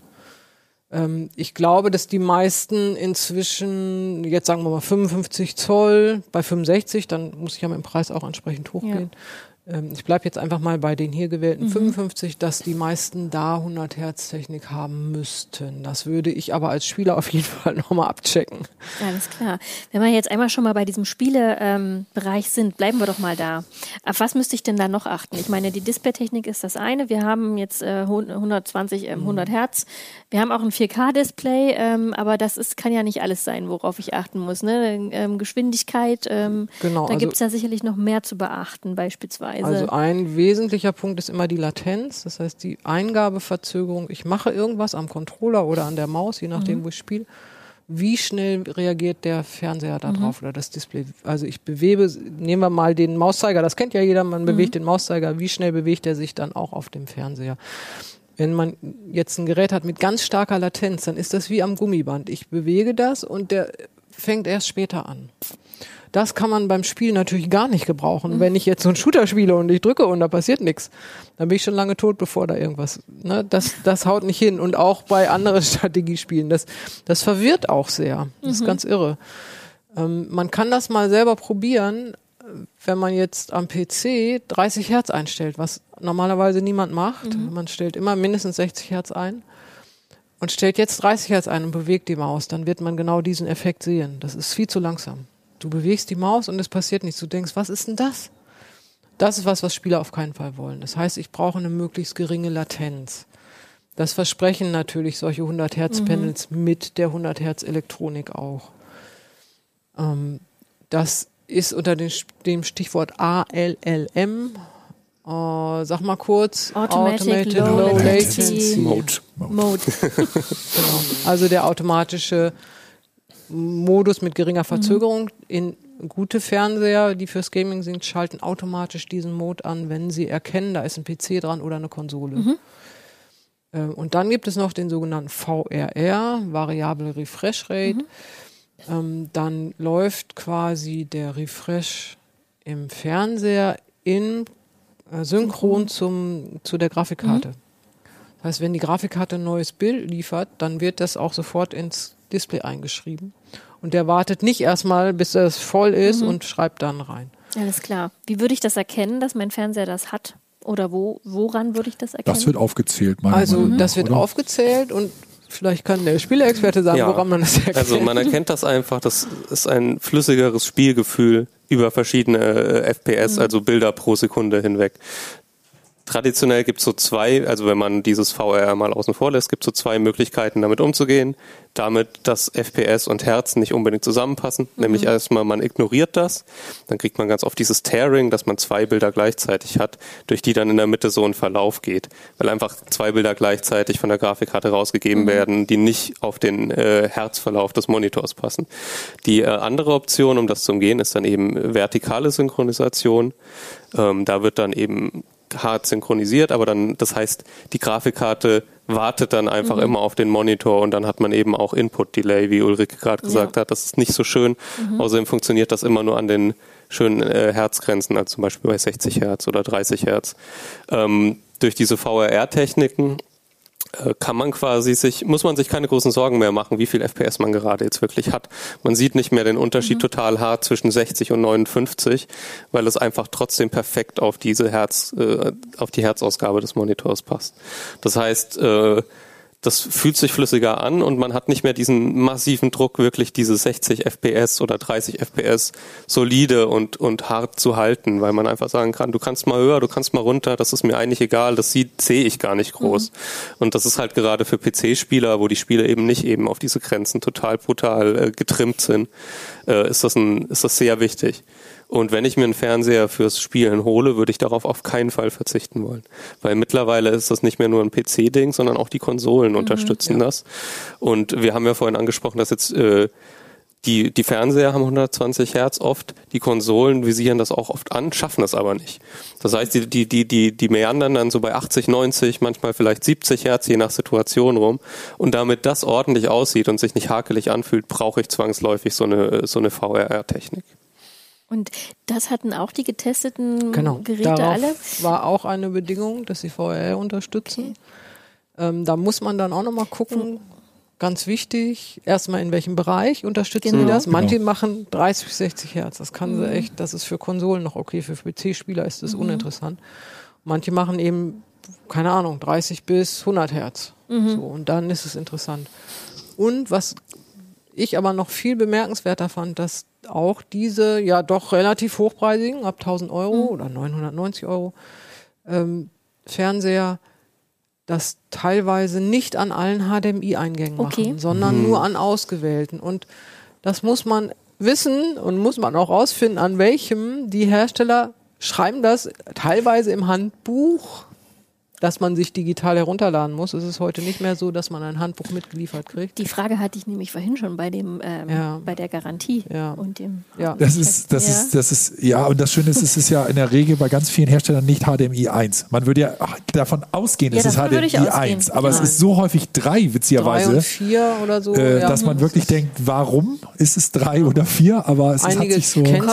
D: Ich glaube, dass die meisten inzwischen, jetzt sagen wir mal 55 Zoll, bei 65, dann muss ich ja mit dem Preis auch entsprechend hochgehen. Ich bleibe jetzt einfach mal bei den hier gewählten 55, dass die meisten da 100 Hertz Technik haben müssten. Das würde ich aber als Spieler auf jeden Fall nochmal abchecken.
A: Alles klar. Wenn wir jetzt einmal schon mal bei diesem Spielebereich sind, bleiben wir doch mal da. Auf was müsste ich denn da noch achten? Ich meine, die Displaytechnik ist das eine. Wir haben jetzt 120, 100 Hertz. Wir haben auch ein 4K-Display, aber das kann ja nicht alles sein, worauf ich achten muss. Ne? Geschwindigkeit,
D: Genau,
A: da gibt es ja sicherlich noch mehr zu beachten beispielsweise.
D: Also ein wesentlicher Punkt ist immer die Latenz, das heißt die Eingabeverzögerung. Ich mache irgendwas am Controller oder an der Maus, je nachdem, wo ich spiele. Wie schnell reagiert der Fernseher da drauf oder das Display? Also ich nehmen wir mal den Mauszeiger, das kennt ja jeder, man bewegt den Mauszeiger. Wie schnell bewegt er sich dann auch auf dem Fernseher? Wenn man jetzt ein Gerät hat mit ganz starker Latenz, dann ist das wie am Gummiband. Ich bewege das und der fängt erst später an. Das kann man beim Spiel natürlich gar nicht gebrauchen. Wenn ich jetzt so einen Shooter spiele und ich drücke und da passiert nichts, dann bin ich schon lange tot, bevor da irgendwas, ne, das haut nicht hin. Und auch bei anderen Strategiespielen, das verwirrt auch sehr. Das ist ganz irre. Man kann das mal selber probieren, wenn man jetzt am PC 30 Hertz einstellt, was normalerweise niemand macht. Man stellt immer mindestens 60 Hertz ein. Und stellt jetzt 30 Hertz ein und bewegt die Maus, dann wird man genau diesen Effekt sehen. Das ist viel zu langsam. Du bewegst die Maus und es passiert nichts. Du denkst, was ist denn das? Das ist was Spieler auf keinen Fall wollen. Das heißt, ich brauche eine möglichst geringe Latenz. Das versprechen natürlich solche 100 Hertz Panels mit der 100 Hertz Elektronik auch. Das ist unter dem Stichwort ALLM. Sag mal kurz.
A: Automated Low Latency
F: Mode.
A: Genau.
D: Also der automatische Modus mit geringer Verzögerung. In gute Fernseher, die fürs Gaming sind, schalten automatisch diesen Mode an, wenn sie erkennen, da ist ein PC dran oder eine Konsole. Und dann gibt es noch den sogenannten VRR, Variable Refresh Rate. Dann läuft quasi der Refresh im Fernseher in synchron zu der Grafikkarte. Das heißt, wenn die Grafikkarte ein neues Bild liefert, dann wird das auch sofort ins Display eingeschrieben. Und der wartet nicht erstmal, bis das voll ist und schreibt dann rein.
A: Alles klar. Wie würde ich das erkennen, dass mein Fernseher das hat? Oder woran würde ich das erkennen?
E: Das wird aufgezählt.
D: Das wird aufgezählt und vielleicht kann der Spieleexperte sagen, woran man das erkennt.
F: Also man erkennt das einfach, das ist ein flüssigeres Spielgefühl über verschiedene FPS, also Bilder pro Sekunde hinweg. Traditionell gibt es so zwei, also wenn man dieses VR mal außen vor lässt, gibt es so zwei Möglichkeiten, damit umzugehen. Damit, dass FPS und Herz nicht unbedingt zusammenpassen. Nämlich erstmal, man ignoriert das. Dann kriegt man ganz oft dieses Tearing, dass man zwei Bilder gleichzeitig hat, durch die dann in der Mitte so ein Verlauf geht. Weil einfach zwei Bilder gleichzeitig von der Grafikkarte rausgegeben werden, die nicht auf den Herzverlauf des Monitors passen. Die andere Option, um das zu umgehen, ist dann eben vertikale Synchronisation. Da wird dann eben hart synchronisiert, aber dann, das heißt, die Grafikkarte wartet dann einfach immer auf den Monitor und dann hat man eben auch Input-Delay, wie Ulrike gerade gesagt hat. Das ist nicht so schön. Außerdem funktioniert das immer nur an den schönen Herzgrenzen, also zum Beispiel bei 60 Hertz oder 30 Hertz. Durch diese VRR-Techniken muss man sich keine großen Sorgen mehr machen, wie viel FPS man gerade jetzt wirklich hat. Man sieht nicht mehr den Unterschied total hart zwischen 60 und 59, weil es einfach trotzdem perfekt auf die Herzausgabe des Monitors passt. Das heißt, das fühlt sich flüssiger an und man hat nicht mehr diesen massiven Druck, wirklich diese 60 FPS oder 30 FPS solide und hart zu halten, weil man einfach sagen kann, du kannst mal höher, du kannst mal runter, das ist mir eigentlich egal, das sehe ich gar nicht groß. Und das ist halt gerade für PC-Spieler, wo die Spiele eben nicht eben auf diese Grenzen total brutal getrimmt sind, ist das sehr wichtig. Und wenn ich mir einen Fernseher fürs Spielen hole, würde ich darauf auf keinen Fall verzichten wollen. Weil mittlerweile ist das nicht mehr nur ein PC-Ding, sondern auch die Konsolen unterstützen das. Und wir haben ja vorhin angesprochen, dass jetzt die Fernseher haben 120 Hertz oft, die Konsolen visieren das auch oft an, schaffen das aber nicht. Das heißt, die meandern dann so bei 80, 90, manchmal vielleicht 70 Hertz, je nach Situation rum. Und damit das ordentlich aussieht und sich nicht hakelig anfühlt, brauche ich zwangsläufig so eine VRR-Technik.
A: Und das hatten auch die getesteten Geräte
D: darauf
A: alle?
D: War auch eine Bedingung, dass sie VRR unterstützen. Okay. Da muss man dann auch nochmal gucken, ganz wichtig, erstmal in welchem Bereich unterstützen die das. Manche machen 30 bis 60 Hertz, das kann sie echt, das ist für Konsolen noch okay, für PC-Spieler ist das uninteressant. Manche machen eben, keine Ahnung, 30 bis 100 Hertz. So, und dann ist es interessant. Und was ich aber noch viel bemerkenswerter fand, dass auch diese ja doch relativ hochpreisigen, ab 1.000 Euro oder 990 Euro Fernseher, das teilweise nicht an allen HDMI-Eingängen machen, sondern nur an ausgewählten. Und das muss man wissen und muss man auch rausfinden, an welchem. Die Hersteller schreiben das teilweise im Handbuch, dass man sich digital herunterladen muss. Es ist heute nicht mehr so, dass man ein Handbuch mitgeliefert kriegt.
A: Die Frage hatte ich nämlich vorhin schon bei dem bei der Garantie und dem.
E: Ja. Das ist und das Schöne ist, es ist ja in der Regel bei ganz vielen Herstellern nicht HDMI 1. Man würde ja davon ausgehen, es ist HDMI 1, aber es ist so häufig 3, witzigerweise.
D: 3 und 4 oder so.
E: Dass man wirklich denkt, warum ist es 3 oder 4, aber es hat sich so.
A: Kommt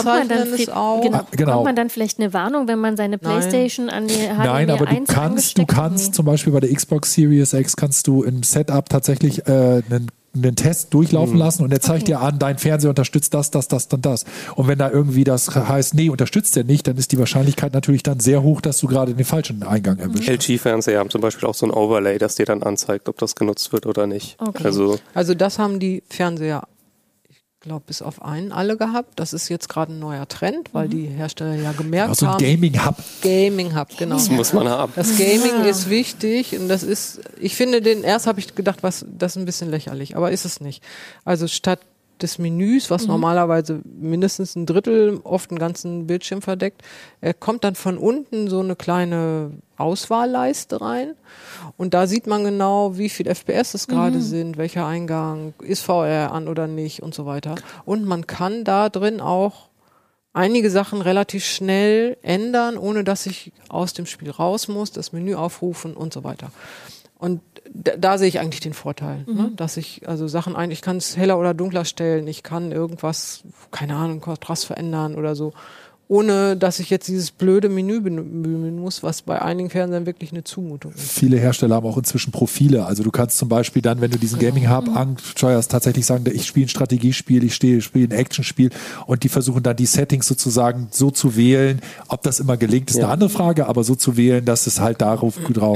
A: man dann vielleicht eine Warnung, wenn man seine Playstation an die HDMI 1
E: Nein, aber du kannst zum Beispiel bei der Xbox Series X kannst du im Setup tatsächlich einen Test durchlaufen lassen und der zeigt dir an, dein Fernseher unterstützt das und das. Und wenn da irgendwie das heißt, nee, unterstützt der nicht, dann ist die Wahrscheinlichkeit natürlich dann sehr hoch, dass du gerade den falschen Eingang erwischt.
F: LG-Fernseher haben zum Beispiel auch so ein Overlay, das dir dann anzeigt, ob das genutzt wird oder nicht.
A: Okay.
D: Also das haben die Fernseher, ich glaube, bis auf einen alle gehabt. Das ist jetzt gerade ein neuer Trend, weil die Hersteller ja gemerkt haben.
E: So ein Gaming-Hub.
D: Gaming-Hub, genau.
F: Das muss man haben.
D: Das Gaming ist wichtig und das ist, ich finde erst habe ich gedacht, das ist ein bisschen lächerlich, aber ist es nicht. Also statt des Menüs, was normalerweise mindestens ein Drittel, oft einen ganzen Bildschirm verdeckt, kommt dann von unten so eine kleine Auswahlleiste rein und da sieht man genau, wie viel FPS es gerade sind, welcher Eingang, ist VR an oder nicht und so weiter. Und man kann da drin auch einige Sachen relativ schnell ändern, ohne dass ich aus dem Spiel raus muss, das Menü aufrufen und so weiter. Und da sehe ich eigentlich den Vorteil, ne? Dass ich also Sachen ich kann es heller oder dunkler stellen, ich kann irgendwas, keine Ahnung, Kontrast verändern oder so, ohne dass ich jetzt dieses blöde Menü bemühen muss, was bei einigen Fernsehern wirklich eine Zumutung ist.
E: Viele Hersteller haben auch inzwischen Profile. Also du kannst zum Beispiel dann, wenn du diesen Gaming-Hub ansteuerst, tatsächlich sagen, ich spiele ein Strategiespiel, ich spiele ein Actionspiel und die versuchen dann die Settings sozusagen so zu wählen. Ob das immer gelingt, ist eine andere Frage, aber so zu wählen, dass es halt darauf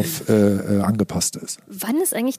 E: angepasst ist.
A: Wann ist eigentlich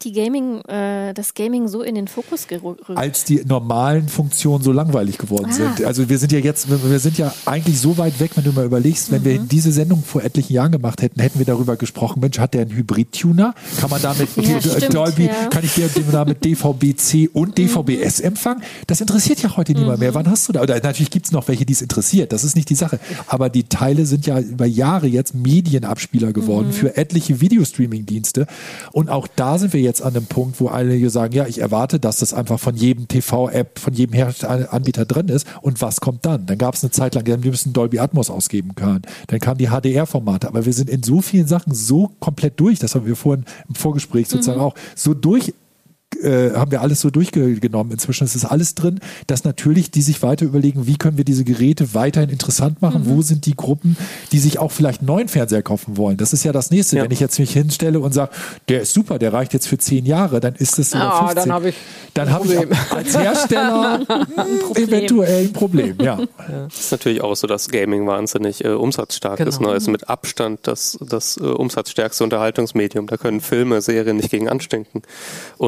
A: das Gaming so in den Fokus gerückt?
E: Als die normalen Funktionen so langweilig geworden sind. Also wir sind ja eigentlich so weit weg, wenn du mal überlegst, wenn wir diese Sendung vor etlichen Jahren gemacht hätten, hätten wir darüber gesprochen, Mensch, hat der einen Hybrid-Tuner? Kann man damit Dolby, kann ich damit DVB-C und DVB-S empfangen? Das interessiert ja heute niemand mehr. Wann hast du da? Oder natürlich gibt es noch welche, die es interessiert. Das ist nicht die Sache. Aber die Teile sind ja über Jahre jetzt Medienabspieler geworden für etliche Videostreaming-Dienste. Und auch da sind wir jetzt an einem Punkt, wo alle hier sagen, ja, ich erwarte, dass das einfach von jedem TV-App, von jedem Anbieter drin ist. Und was kommt dann? Dann gab es eine Zeit lang, wir müssen Dolby Atmos ausgeben können. Dann kamen die HDR-Formate. Aber wir sind in so vielen Sachen so komplett durch, das haben wir vorhin im Vorgespräch sozusagen auch, so durch haben wir alles so durchgenommen. Inzwischen ist es alles drin, dass natürlich die sich weiter überlegen, wie können wir diese Geräte weiterhin interessant machen, wo sind die Gruppen, die sich auch vielleicht einen neuen Fernseher kaufen wollen. Das ist ja das Nächste. Wenn ich jetzt mich hinstelle und sage, der ist super, der reicht jetzt für 10 Jahre, dann ist das über 15. Dann habe ich als Hersteller eventuell ein Problem. Ja.
F: Es ist natürlich auch so, dass Gaming wahnsinnig umsatzstark ist. Ne? Es ist mit Abstand das umsatzstärkste Unterhaltungsmedium. Da können Filme, Serien nicht gegen anstinken. Und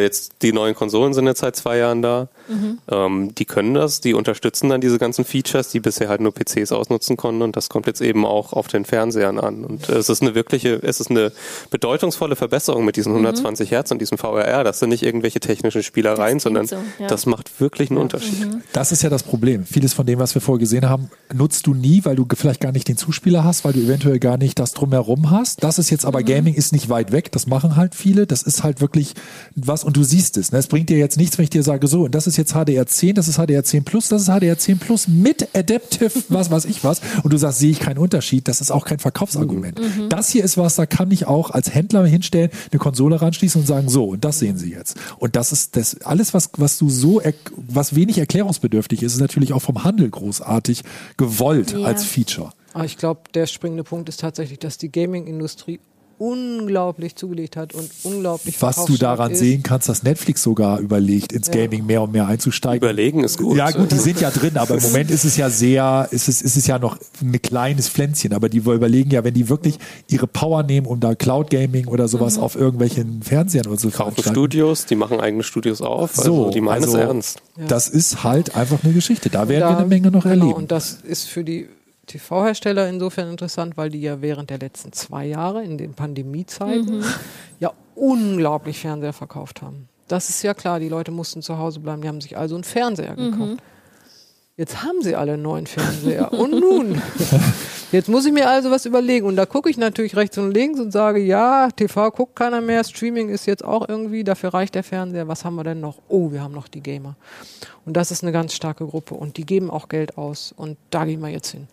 F: jetzt die neuen Konsolen sind jetzt seit 2 Jahren da. Die können das, die unterstützen dann diese ganzen Features, die bisher halt nur PCs ausnutzen konnten und das kommt jetzt eben auch auf den Fernsehern an. Und es ist eine bedeutungsvolle Verbesserung mit diesen 120 Hertz und diesem VRR. Das sind nicht irgendwelche technischen Spielereien, sondern das macht wirklich einen Unterschied.
E: Das ist ja das Problem. Vieles von dem, was wir vorher gesehen haben, nutzt du nie, weil du vielleicht gar nicht den Zuspieler hast, weil du eventuell gar nicht das Drumherum hast. Das ist jetzt aber, Gaming ist nicht weit weg, das machen halt viele. Das ist halt wirklich was und du siehst es. Ne? Es bringt dir jetzt nichts, wenn ich dir sage, so, und das ist jetzt HDR10, das ist HDR10 Plus, das ist HDR10 Plus mit Adaptive, was weiß ich was. Und du sagst, sehe ich keinen Unterschied, das ist auch kein Verkaufsargument. Das hier ist was, da kann ich auch als Händler hinstellen, eine Konsole ranschließen und sagen, so, und das sehen Sie jetzt. Und das ist das alles, was du so, was wenig erklärungsbedürftig ist natürlich auch vom Handel großartig gewollt als Feature.
D: Aber ich glaube, der springende Punkt ist tatsächlich, dass die Gaming-Industrie unglaublich zugelegt hat und unglaublich
E: was du daran sehen kannst, dass Netflix sogar überlegt, ins Gaming mehr und mehr einzusteigen.
F: Überlegen ist gut.
E: Ja gut, die sind ja drin, aber im Moment ist es ja ist es ja noch ein kleines Pflänzchen, aber die überlegen ja, wenn die wirklich ihre Power nehmen, um da Cloud Gaming oder sowas auf irgendwelchen Fernsehern oder so
F: kaufen Studios, die machen eigene Studios auf, also die meinen es ernst.
E: Das ist halt einfach eine Geschichte, da werden wir eine Menge noch erleben.
D: Und das ist für die TV-Hersteller insofern interessant, weil die ja während der letzten 2 Jahre in den Pandemiezeiten ja unglaublich Fernseher verkauft haben. Das ist ja klar, die Leute mussten zu Hause bleiben, die haben sich also einen Fernseher gekauft. Jetzt haben sie alle einen neuen Fernseher. Und nun? Jetzt muss ich mir also was überlegen. Und da gucke ich natürlich rechts und links und sage, ja, TV guckt keiner mehr, Streaming ist jetzt auch irgendwie, dafür reicht der Fernseher. Was haben wir denn noch? Oh, wir haben noch die Gamer. Und das ist eine ganz starke Gruppe. Und die geben auch Geld aus. Und da gehen wir jetzt hin.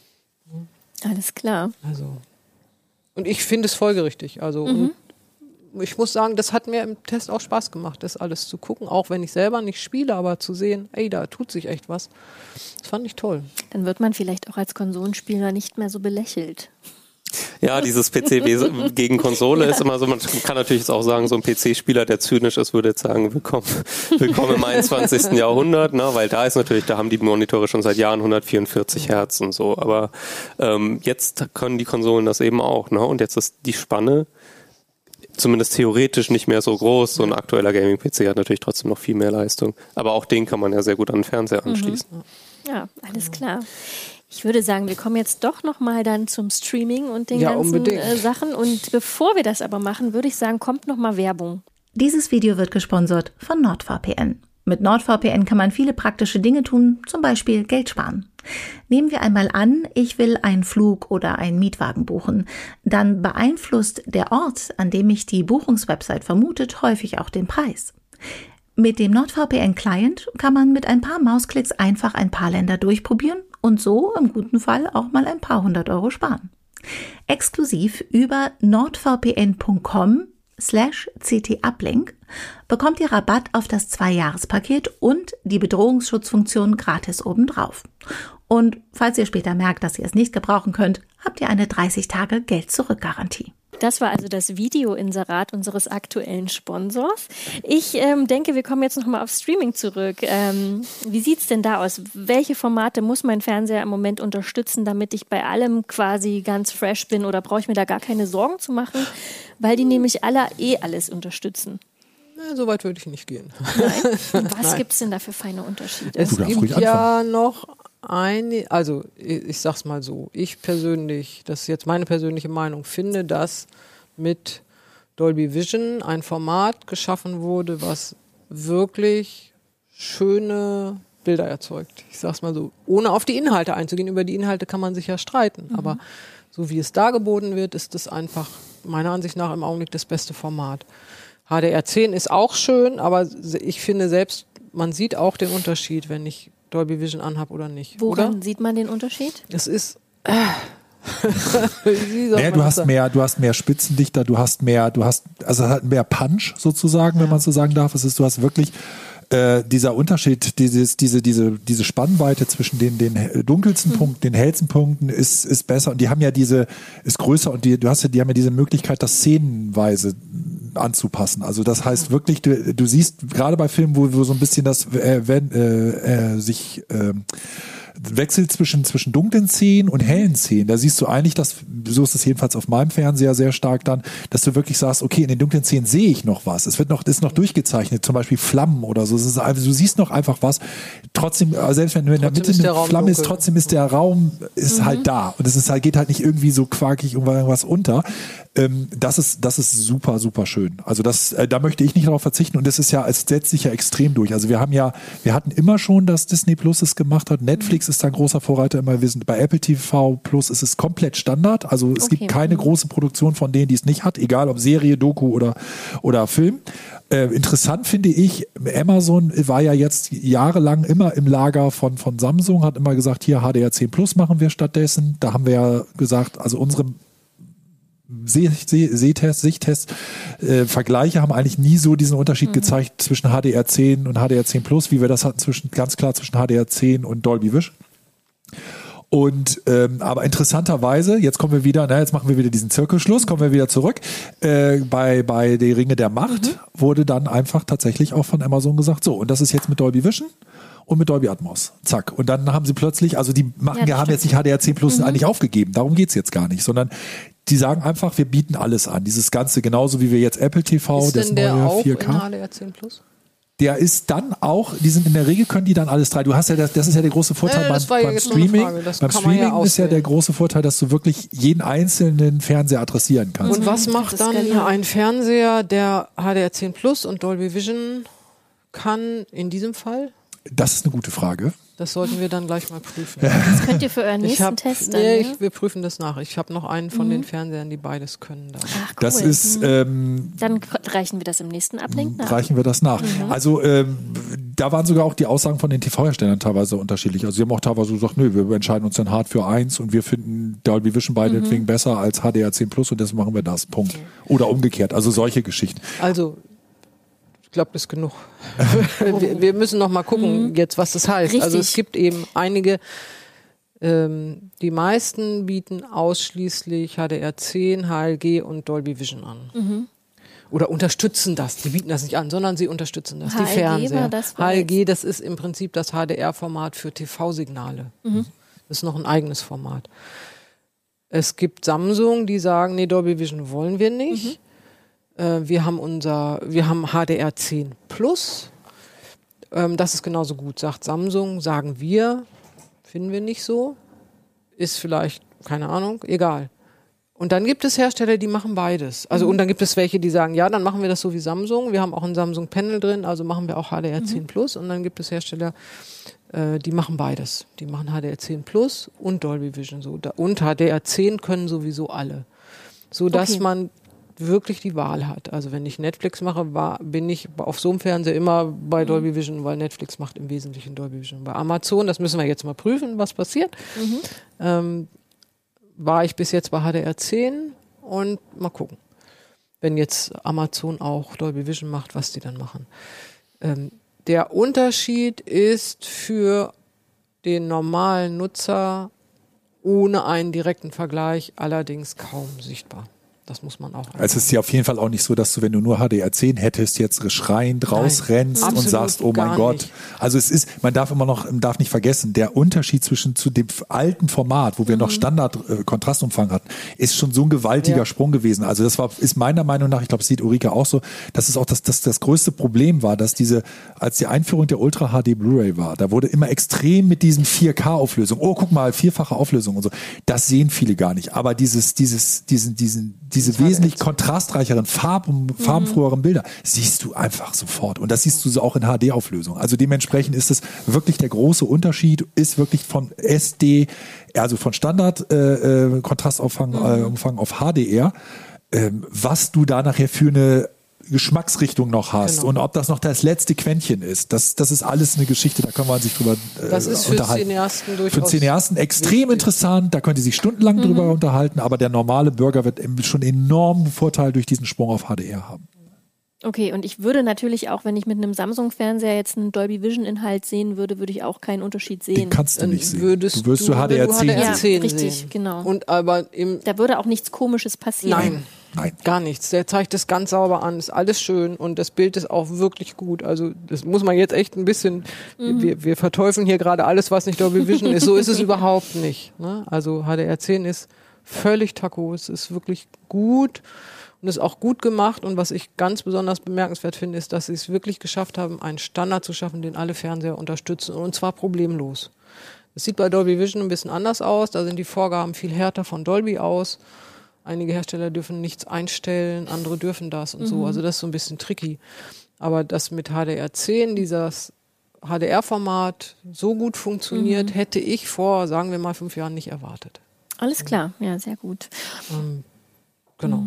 A: Alles klar.
D: Also, und ich finde es folgerichtig. Also, und ich muss sagen, das hat mir im Test auch Spaß gemacht, das alles zu gucken, auch wenn ich selber nicht spiele, aber zu sehen, ey, da tut sich echt was. Das fand ich toll.
A: Dann wird man vielleicht auch als Konsolenspieler nicht mehr so belächelt.
F: Ja, dieses PC gegen Konsole ist immer so, man kann natürlich jetzt auch sagen, so ein PC-Spieler, der zynisch ist, würde jetzt sagen, willkommen im 21. Jahrhundert, ne, weil da haben die Monitore schon seit Jahren 144 Hertz und so, aber jetzt können die Konsolen das eben auch, ne, und jetzt ist die Spanne zumindest theoretisch nicht mehr so groß. So ein aktueller Gaming-PC hat natürlich trotzdem noch viel mehr Leistung, aber auch den kann man ja sehr gut an den Fernseher anschließen.
A: Ja, alles klar. Ich würde sagen, wir kommen jetzt doch nochmal dann zum Streaming und den ganzen Sachen. Und bevor wir das aber machen, würde ich sagen, kommt nochmal Werbung.
C: Dieses Video wird gesponsert von NordVPN. Mit NordVPN kann man viele praktische Dinge tun, zum Beispiel Geld sparen. Nehmen wir einmal an, ich will einen Flug oder einen Mietwagen buchen. Dann beeinflusst der Ort, an dem mich die Buchungswebsite vermutet, häufig auch den Preis. Mit dem NordVPN-Client kann man mit ein paar Mausklicks einfach ein paar Länder durchprobieren und so im guten Fall auch mal ein paar 100 € sparen. Exklusiv über nordvpn.com/ct-uplink bekommt ihr Rabatt auf das 2-Jahres-Paket und die Bedrohungsschutzfunktion gratis obendrauf. Und falls ihr später merkt, dass ihr es nicht gebrauchen könnt, habt ihr eine 30-Tage-Geld-Zurück-Garantie.
A: Das war also das Video-Inserat unseres aktuellen Sponsors. Ich denke, wir kommen jetzt nochmal auf Streaming zurück. Wie sieht's denn da aus? Welche Formate muss mein Fernseher im Moment unterstützen, damit ich bei allem quasi ganz fresh bin? Oder brauche ich mir da gar keine Sorgen zu machen? Weil die nämlich alle alles unterstützen.
D: So weit würde ich nicht gehen.
A: Nein? Was gibt's denn da für feine Unterschiede?
D: Es gibt ja noch also ich sag's mal so, ich persönlich, das ist jetzt meine persönliche Meinung, finde, dass mit Dolby Vision ein Format geschaffen wurde, was wirklich schöne Bilder erzeugt. Ich sag's mal so, ohne auf die Inhalte einzugehen. Über die Inhalte kann man sich ja streiten, aber so wie es dargeboten wird, ist es einfach meiner Ansicht nach im Augenblick das beste Format. HDR10 ist auch schön, aber ich finde selbst, man sieht auch den Unterschied, wenn ich Dolby Vision anhab oder nicht.
A: Woran sieht man den Unterschied?
D: Es ist
E: du hast mehr Spitzendichter, du hast halt mehr Punch sozusagen, wenn man so sagen darf. Du hast wirklich dieser Unterschied, diese Spannweite zwischen den dunkelsten Punkten, den hellsten Punkten ist besser und die haben ja ist größer und die haben ja diese Möglichkeit, das szenenweise anzupassen. Also das heißt wirklich, du siehst gerade bei Filmen, wo so ein bisschen das Wechsel zwischen dunklen Szenen und hellen Szenen, da siehst du eigentlich, so ist es jedenfalls auf meinem Fernseher sehr stark dann, dass du wirklich sagst, okay, in den dunklen Szenen sehe ich noch was. Ist noch durchgezeichnet, zum Beispiel Flammen oder so. Du siehst noch einfach was. Trotzdem, selbst wenn du in der Mitte eine Flamme ist, trotzdem ist der Raum halt da. Und es geht halt nicht irgendwie so quakig irgendwas unter. Das ist super, super schön. Also da möchte ich nicht darauf verzichten. Und das ist ja, es setzt sich ja extrem durch. Also wir hatten immer schon, dass Disney Plus es gemacht hat. Netflix ist da ein großer Vorreiter immer. Wir sind bei Apple TV Plus ist es komplett Standard. Also es gibt keine große Produktion von denen, die es nicht hat. Egal ob Serie, Doku oder Film. Interessant finde ich, Amazon war ja jetzt jahrelang immer im Lager von Samsung, hat immer gesagt, hier HDR10 Plus machen wir stattdessen. Da haben wir ja gesagt, also unsere Sichttests, Vergleiche haben eigentlich nie so diesen Unterschied gezeigt zwischen HDR10 und HDR10 Plus, wie wir das hatten ganz klar zwischen HDR10 und Dolby Vision. Und aber interessanterweise, jetzt machen wir wieder diesen Zirkelschluss, kommen wir wieder zurück. Bei Die Ringe der Macht wurde dann einfach tatsächlich auch von Amazon gesagt, so, und das ist jetzt mit Dolby Vision und mit Dolby Atmos. Zack. Und dann haben sie plötzlich, also haben jetzt nicht HDR10 Plus eigentlich aufgegeben, darum geht's jetzt gar nicht, sondern die sagen einfach, wir bieten alles an. Dieses Ganze, genauso wie wir jetzt Apple TV,
D: ist
E: das
D: denn der
E: neue
D: auch
E: 4K.
D: in HDR10 Plus?
E: Der ist dann auch, in der Regel können die dann alles drei. Du hast ja, das ist ja der große Vorteil beim Streaming. Beim Streaming ist ja der große Vorteil, dass du wirklich jeden einzelnen Fernseher adressieren kannst.
D: Und was macht dann ein Fernseher, der HDR10 Plus und Dolby Vision kann in diesem Fall?
E: Das ist eine gute Frage.
D: Das sollten wir dann gleich mal prüfen.
A: Das könnt ihr für euren nächsten Test dann,
D: wir prüfen das nach. Ich habe noch einen von den Fernsehern, die beides können.
A: Ach, cool.
E: Das ist,
A: dann reichen wir das im nächsten Ablink nach.
E: Reichen wir das nach. Also da waren sogar auch die Aussagen von den TV-Herstellern teilweise unterschiedlich. Also sie haben auch teilweise gesagt, nö, wir entscheiden uns dann hart für eins und wir finden Dolby Vision meinetwegen besser als HDR10 Plus und deswegen machen wir das. Punkt. Oder umgekehrt. Also solche Geschichten.
D: Also ich glaube, das ist genug. Wir müssen noch mal gucken jetzt, was das heißt.
A: Richtig.
D: Also es gibt eben einige, die meisten bieten ausschließlich HDR10, HLG und Dolby Vision an. Oder unterstützen das. Die bieten das nicht an, sondern sie unterstützen das. Die Fernseher. HLG, das ist im Prinzip das HDR-Format für TV-Signale. Das ist noch ein eigenes Format. Es gibt Samsung, die sagen, nee, Dolby Vision wollen wir nicht. Wir haben HDR10 Plus. Das ist genauso gut, sagt Samsung, sagen wir, finden wir nicht so. Ist vielleicht, keine Ahnung, egal. Und dann gibt es Hersteller, die machen beides. Also und dann gibt es welche, die sagen, ja, dann machen wir das so wie Samsung. Wir haben auch ein Samsung Panel drin, also machen wir auch HDR10 Plus. Und dann gibt es Hersteller, die machen beides. Die machen HDR10 Plus und Dolby Vision so. Und HDR10 können sowieso alle. So dass man wirklich die Wahl hat. Also wenn ich Netflix mache, bin ich auf so einem Fernseher immer bei Dolby Vision, weil Netflix macht im Wesentlichen Dolby Vision. Bei Amazon, das müssen wir jetzt mal prüfen, was passiert. War ich bis jetzt bei HDR10 und mal gucken. Wenn jetzt Amazon auch Dolby Vision macht, was die dann machen. Der Unterschied ist für den normalen Nutzer ohne einen direkten Vergleich allerdings kaum sichtbar. Das muss man auch.
E: Also es ist ja auf jeden Fall auch nicht so, dass du, wenn du nur HDR10 hättest, jetzt schreiend rausrennst und sagst, oh mein Gott. Nicht. Also es ist, man darf nicht vergessen, der Unterschied zu dem alten Format, wo wir noch Standard-Kontrastumfang hatten, ist schon so ein gewaltiger Sprung gewesen. Also das ist meiner Meinung nach, ich glaube, es sieht Ulrike auch so, dass es auch das größte Problem war, dass als die Einführung der Ultra HD Blu-ray war, da wurde immer extrem mit diesen 4K-Auflösungen, oh guck mal, 4-fache Auflösung und so. Das sehen viele gar nicht. Aber diese wesentlich kontrastreicheren, farbenfroheren Bilder siehst du einfach sofort. Und das siehst du so auch in HD-Auflösung. Also dementsprechend ist es wirklich der große Unterschied, ist wirklich von SD, also von Standard-Kontrastumfang auf HDR, was du da nachher für eine Geschmacksrichtung noch hast und ob das noch das letzte Quäntchen ist. Das ist alles eine Geschichte, da kann man sich drüber
D: das ist für
E: unterhalten.
D: Cineasten durchaus
E: für den Cineasten extrem interessant, da könnt ihr sich stundenlang drüber unterhalten, aber der normale Bürger wird schon einen enormen Vorteil durch diesen Sprung auf HDR haben.
A: Okay, und ich würde natürlich auch, wenn ich mit einem Samsung-Fernseher jetzt einen Dolby Vision-Inhalt sehen würde, würde ich auch keinen Unterschied sehen.
E: Den kannst du nicht sehen.
D: Du wirst
E: HDR10
A: sehen. Ja,
D: sehen.
A: richtig, genau.
D: Und aber
A: da würde auch nichts Komisches passieren.
D: Nein.
E: Nein.
D: Gar nichts. Der zeigt es ganz sauber an, ist alles schön und das Bild ist auch wirklich gut. Also das muss man jetzt echt ein bisschen, wir verteufeln hier gerade alles, was nicht Dolby Vision ist. So ist es überhaupt nicht. Ne? Also HDR10 ist völlig Taco. Es ist wirklich gut und ist auch gut gemacht. Und was ich ganz besonders bemerkenswert finde, ist, dass sie es wirklich geschafft haben, einen Standard zu schaffen, den alle Fernseher unterstützen und zwar problemlos. Es sieht bei Dolby Vision ein bisschen anders aus. Da sind die Vorgaben viel härter von Dolby aus. Einige Hersteller dürfen nichts einstellen, andere dürfen das und so. Also das ist so ein bisschen tricky. Aber dass mit HDR10 dieses HDR-Format so gut funktioniert, hätte ich vor, sagen wir mal, 5 Jahren nicht erwartet.
A: Alles klar, ja, sehr gut.
D: Genau.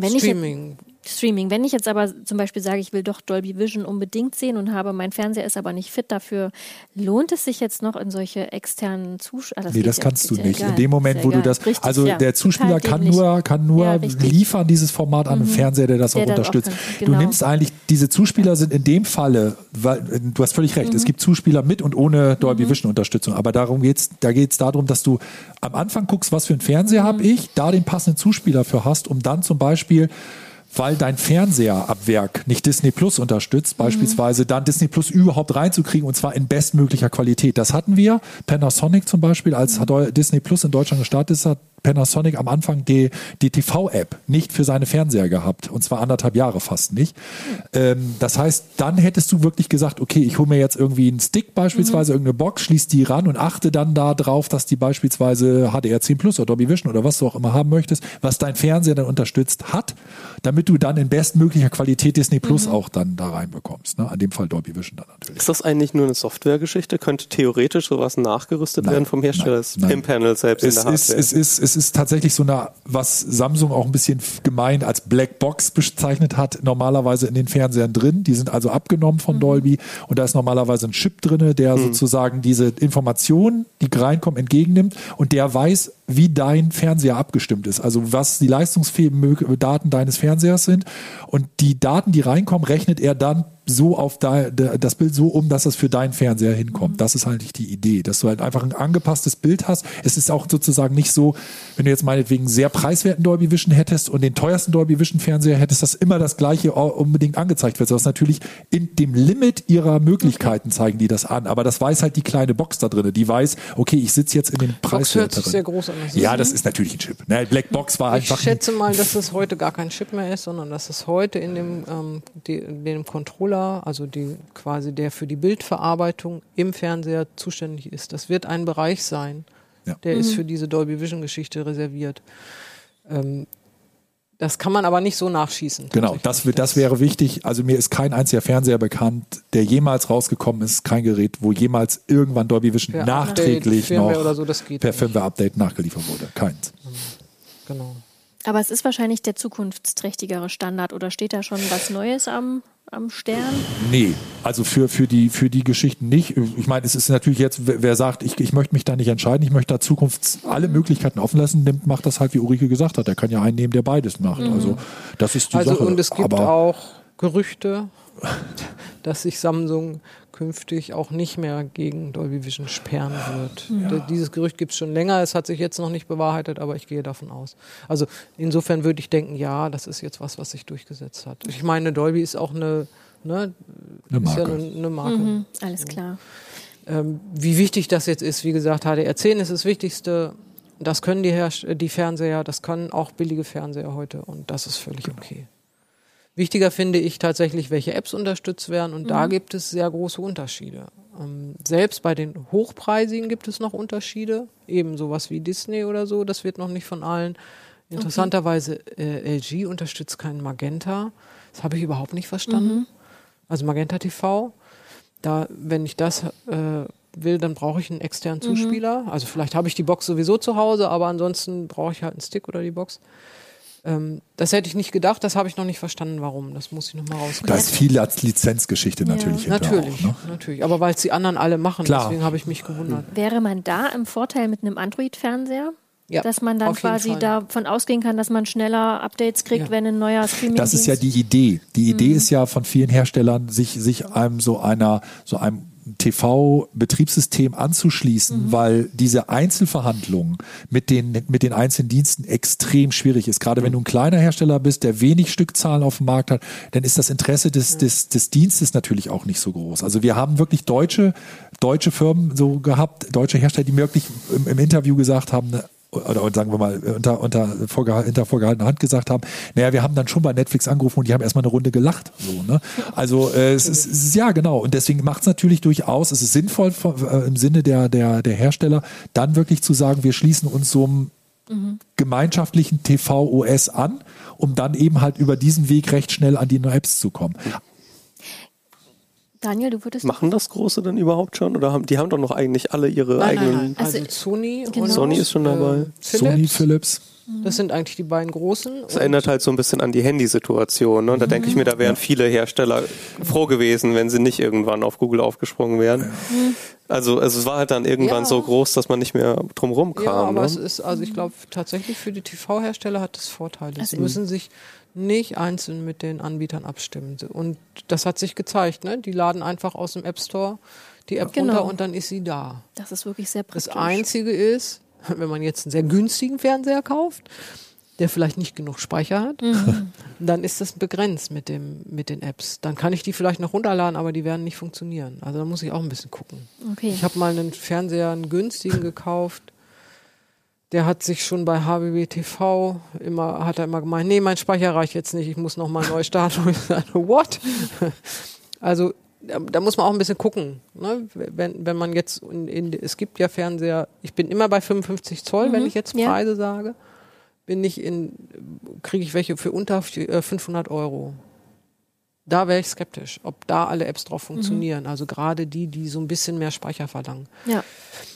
A: Streaming. Wenn ich jetzt aber zum Beispiel sage, ich will doch Dolby Vision unbedingt sehen und mein Fernseher ist aber nicht fit dafür, lohnt es sich jetzt noch in solche externen Zuschauer?
E: Nee, das kannst du nicht. In dem Moment, wo du das,
A: richtig,
E: also der Zuspieler kann nur liefern dieses Format an einen Fernseher, der das auch unterstützt. Genau. Du nimmst eigentlich, diese Zuspieler sind in dem Falle, weil du hast völlig recht, es gibt Zuspieler mit und ohne Dolby Vision Unterstützung, aber da geht's darum, dass du am Anfang guckst, was für einen Fernseher habe ich, da den passenden Zuspieler für hast, um dann zum Beispiel, weil dein Fernseher ab Werk nicht Disney Plus unterstützt, beispielsweise dann Disney Plus überhaupt reinzukriegen und zwar in bestmöglicher Qualität. Das hatten wir. Panasonic zum Beispiel, als Disney Plus in Deutschland gestartet ist, hat Panasonic am Anfang die TV-App nicht für seine Fernseher gehabt. Und zwar 1,5 Jahre fast nicht. Das heißt, dann hättest du wirklich gesagt, okay, ich hole mir jetzt irgendwie einen Stick beispielsweise, irgendeine Box, schließ die ran und achte dann da drauf, dass die beispielsweise HDR10 Plus oder Dolby Vision oder was du auch immer haben möchtest, was dein Fernseher dann unterstützt hat, damit du dann in bestmöglicher Qualität Disney Plus auch dann da reinbekommst. Ne? An dem Fall Dolby Vision dann natürlich.
F: Ist das eigentlich nur eine Softwaregeschichte? Könnte theoretisch sowas nachgerüstet werden vom Hersteller?
E: Nein.
F: Im Panel selbst in der Hardware?
E: Es ist tatsächlich so eine, was Samsung auch ein bisschen gemein als Black Box bezeichnet hat, normalerweise in den Fernsehern drin. Die sind also abgenommen von Dolby und da ist normalerweise ein Chip drin, der sozusagen diese Informationen, die reinkommen, entgegennimmt und der weiß, wie dein Fernseher abgestimmt ist. Also was die leistungsfähigen Daten deines Fernsehers sind und die Daten, die reinkommen, rechnet er dann so auf das Bild so um, dass es für deinen Fernseher hinkommt. Das ist halt die Idee, dass du halt einfach ein angepasstes Bild hast. Es ist auch sozusagen nicht so, wenn du jetzt meinetwegen sehr preiswerten Dolby Vision hättest und den teuersten Dolby Vision Fernseher hättest, dass immer das Gleiche unbedingt angezeigt wird. Das ist natürlich in dem Limit ihrer Möglichkeiten zeigen die das an. Aber das weiß halt die kleine Box da drin. Die weiß, okay, ich sitze jetzt in den Preiswerteren.
D: Das hört sich sehr groß an.
E: Ja, das ist natürlich ein Chip. Ne, Black Box war einfach.
D: Ich schätze mal, dass es heute gar kein Chip mehr ist, sondern dass es heute in dem Controller, also der für die Bildverarbeitung im Fernseher zuständig ist. Das wird ein Bereich sein, der ist für diese Dolby Vision Geschichte reserviert. Das kann man aber nicht so nachschießen.
E: Genau, das wäre wichtig. Also mir ist kein einziger Fernseher bekannt, der jemals rausgekommen ist, kein Gerät, wo jemals irgendwann Dolby Vision
D: per
E: nachträglich
D: Update,
E: noch
D: oder so, das geht
E: per
D: nicht.
E: Firmware-Update nachgeliefert wurde. Keins.
D: Genau.
A: Aber es ist wahrscheinlich der zukunftsträchtigere Standard oder steht da schon was Neues am Stern? Nee,
E: also für die Geschichten nicht. Ich meine, es ist natürlich jetzt, wer sagt, ich möchte mich da nicht entscheiden, ich möchte da alle Möglichkeiten offen lassen, macht das halt, wie Ulrike gesagt hat. Der kann ja einen nehmen, der beides macht. Also das ist die Sache.
D: Und es gibt auch Gerüchte, dass sich Samsung künftig auch nicht mehr gegen Dolby Vision sperren wird. Ja. Dieses Gerücht gibt es schon länger, es hat sich jetzt noch nicht bewahrheitet, aber ich gehe davon aus. Also insofern würde ich denken, ja, das ist jetzt was sich durchgesetzt hat. Ich meine, Dolby ist auch eine Marke. Ist ja eine Marke.
A: Alles klar.
D: Wie wichtig das jetzt ist, wie gesagt, HDR10 ist das Wichtigste. Das können die Fernseher, das können auch billige Fernseher heute und das ist völlig okay. Wichtiger finde ich tatsächlich, welche Apps unterstützt werden und da gibt es sehr große Unterschiede. Selbst bei den hochpreisigen gibt es noch Unterschiede, eben sowas wie Disney oder so, das wird noch nicht von allen. Interessanterweise LG unterstützt keinen Magenta, das habe ich überhaupt nicht verstanden. Also Magenta TV, wenn ich das will, dann brauche ich einen externen Zuspieler. Also vielleicht habe ich die Box sowieso zu Hause, aber ansonsten brauche ich halt einen Stick oder die Box. Das hätte ich nicht gedacht, das habe ich noch nicht verstanden, warum. Das muss ich nochmal rauskriegen.
E: Da ist viel als Lizenzgeschichte natürlich.
D: Natürlich,
E: auch, ne?
D: natürlich. Aber weil es die anderen alle machen, deswegen habe ich mich gewundert.
A: Wäre man da im Vorteil mit einem Android-Fernseher?
D: Ja,
A: dass man dann quasi davon ausgehen kann, dass man schneller Updates kriegt, wenn ein neuer Streaming.
E: Das ist ja die Idee. Die Idee ist ja von vielen Herstellern, sich einem TV-Betriebssystem anzuschließen, weil diese Einzelverhandlungen mit den einzelnen Diensten extrem schwierig ist. Gerade wenn du ein kleiner Hersteller bist, der wenig Stückzahlen auf dem Markt hat, dann ist das Interesse des Dienstes natürlich auch nicht so groß. Also wir haben wirklich deutsche Firmen so gehabt, deutsche Hersteller, die wirklich im Interview gesagt haben, oder sagen wir mal unter vorgehaltener Hand gesagt haben, naja, wir haben dann schon bei Netflix angerufen und die haben erstmal eine Runde gelacht. So, ne? Also es ist ja genau, und deswegen macht es natürlich durchaus, es ist sinnvoll im Sinne der Hersteller, dann wirklich zu sagen, wir schließen uns so einem gemeinschaftlichen TV-OS an, um dann eben halt über diesen Weg recht schnell an die Apps zu kommen.
A: Daniel, du würdest...
F: Machen das Große denn überhaupt schon? Oder die haben doch noch eigentlich alle ihre eigenen...
D: Nein. Also Sony,
A: genau.
F: Sony ist schon dabei.
E: Sony, Philips.
D: Das sind eigentlich die beiden großen.
F: Das erinnert halt so ein bisschen an die Handysituation. Ne? Und da denke ich mir, da wären viele Hersteller froh gewesen, wenn sie nicht irgendwann auf Google aufgesprungen wären. Also es war halt dann irgendwann so groß, dass man nicht mehr drumherum kam.
D: Ja, aber
F: ne?
D: es ist, also ich glaube tatsächlich für die TV-Hersteller hat es Vorteile. Sie müssen sich nicht einzeln mit den Anbietern abstimmen. Und das hat sich gezeigt. Ne? Die laden einfach aus dem App Store die App runter und dann ist sie da.
A: Das ist wirklich sehr praktisch.
D: Das Einzige ist, wenn man jetzt einen sehr günstigen Fernseher kauft, der vielleicht nicht genug Speicher hat, dann ist das begrenzt mit den Apps. Dann kann ich die vielleicht noch runterladen, aber die werden nicht funktionieren. Also da muss ich auch ein bisschen gucken.
A: Okay.
D: Ich habe mal einen Fernseher, einen günstigen gekauft. Der hat sich schon bei HBB TV hat er immer gemeint, nee, mein Speicher reicht jetzt nicht, ich muss nochmal neu starten. Und ich sage, what? Also da muss man auch ein bisschen gucken. Ne? Wenn man jetzt, es gibt ja Fernseher, ich bin immer bei 55 Zoll, wenn ich jetzt Preise sage, kriege ich welche für unter 500 €. Da wäre ich skeptisch, ob da alle Apps drauf funktionieren. Also gerade die so ein bisschen mehr Speicher verlangen.
A: Ja.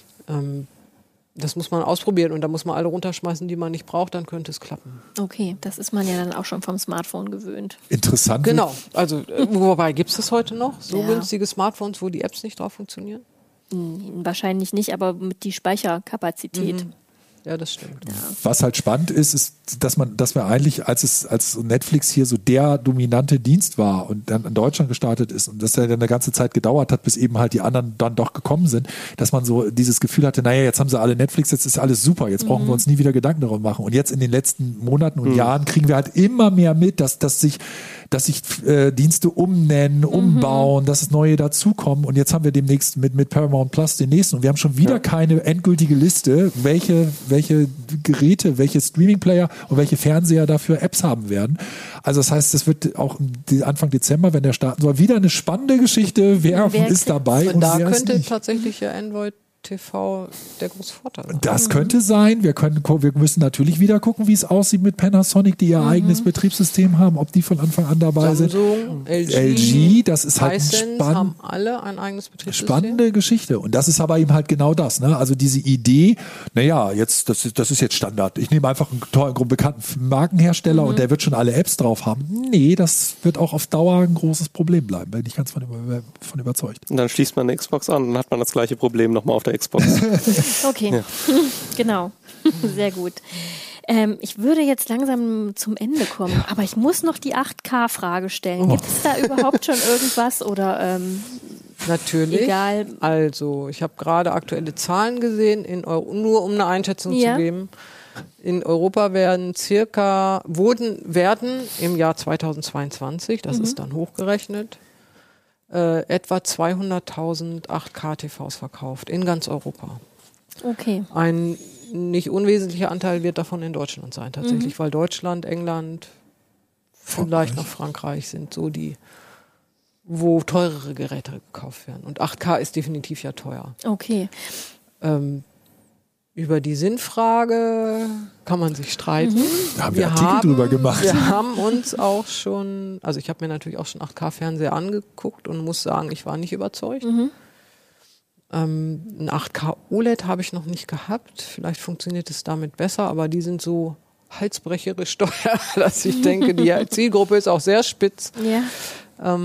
D: Das muss man ausprobieren und da muss man alle runterschmeißen, die man nicht braucht, dann könnte es klappen.
A: Okay, das ist man ja dann auch schon vom Smartphone gewöhnt.
E: Interessant.
D: Genau, also wobei, gibt es das heute noch? So günstige Smartphones, wo die Apps nicht drauf funktionieren?
A: Wahrscheinlich nicht, aber mit die Speicherkapazität.
D: Ja, das stimmt.
A: Ja.
E: Was halt spannend ist, dass wir eigentlich, als Netflix hier so der dominante Dienst war und dann in Deutschland gestartet ist und das ja dann eine ganze Zeit gedauert hat, bis eben halt die anderen dann doch gekommen sind, dass man so dieses Gefühl hatte, naja, jetzt haben sie alle Netflix, jetzt ist alles super, jetzt brauchen wir uns nie wieder Gedanken darum machen. Und jetzt in den letzten Monaten und Jahren kriegen wir halt immer mehr mit, dass sich Dienste umnennen, umbauen, dass es neue dazukommen. Und jetzt haben wir demnächst mit Paramount Plus den nächsten. Und wir haben schon wieder keine endgültige Liste, welche Geräte, welche Streaming-Player und welche Fernseher dafür Apps haben werden. Also das heißt, es wird auch Anfang Dezember, wenn der starten soll, wieder eine spannende Geschichte. Wer ist dabei
D: Und da
E: wer ist
D: könnte
E: nicht.
D: tatsächlich ja Android TV der große Vorteil sein.
E: Das könnte sein. Wir müssen natürlich wieder gucken, wie es aussieht mit Panasonic, die ihr eigenes Betriebssystem haben, ob die von Anfang an dabei
D: Samsung,
E: sind. LG, das ist halt
D: Hisense haben alle ein eigenes Betriebssystem.
E: Spannende Geschichte. Und das ist aber eben halt genau das. Ne? Also diese Idee, naja, das ist jetzt Standard. Ich nehme einfach einen tollen, bekannten Markenhersteller und der wird schon alle Apps drauf haben. Nee, das wird auch auf Dauer ein großes Problem bleiben. Bin ich ganz von überzeugt.
F: Und dann schließt man eine Xbox an und dann hat man das gleiche Problem nochmal auf der Xbox.
A: Okay, ja. Genau. Sehr gut. Ich würde jetzt langsam zum Ende kommen, aber ich muss noch die 8K-Frage stellen. Gibt es da überhaupt schon irgendwas oder
D: natürlich.
A: Egal.
D: Also, ich habe gerade aktuelle Zahlen gesehen, nur um eine Einschätzung zu geben. In Europa werden im Jahr 2022, das ist dann hochgerechnet, etwa 200.000 8K-TVs verkauft in ganz Europa.
A: Okay.
D: Ein nicht unwesentlicher Anteil wird davon in Deutschland sein, tatsächlich, weil Deutschland, England, vielleicht noch Frankreich sind so die, wo teurere Geräte gekauft werden. Und 8K ist definitiv ja teuer.
A: Okay.
D: Über die Sinnfrage kann man sich streiten.
E: Da haben wir Artikel drüber gemacht.
D: Wir haben uns auch schon, also ich habe mir natürlich auch schon 8K-Fernseher angeguckt und muss sagen, ich war nicht überzeugt. Ein 8K OLED habe ich noch nicht gehabt. Vielleicht funktioniert es damit besser, aber die sind so halsbrecherisch teuer, dass ich denke, die Zielgruppe ist auch sehr spitz.
A: Ja.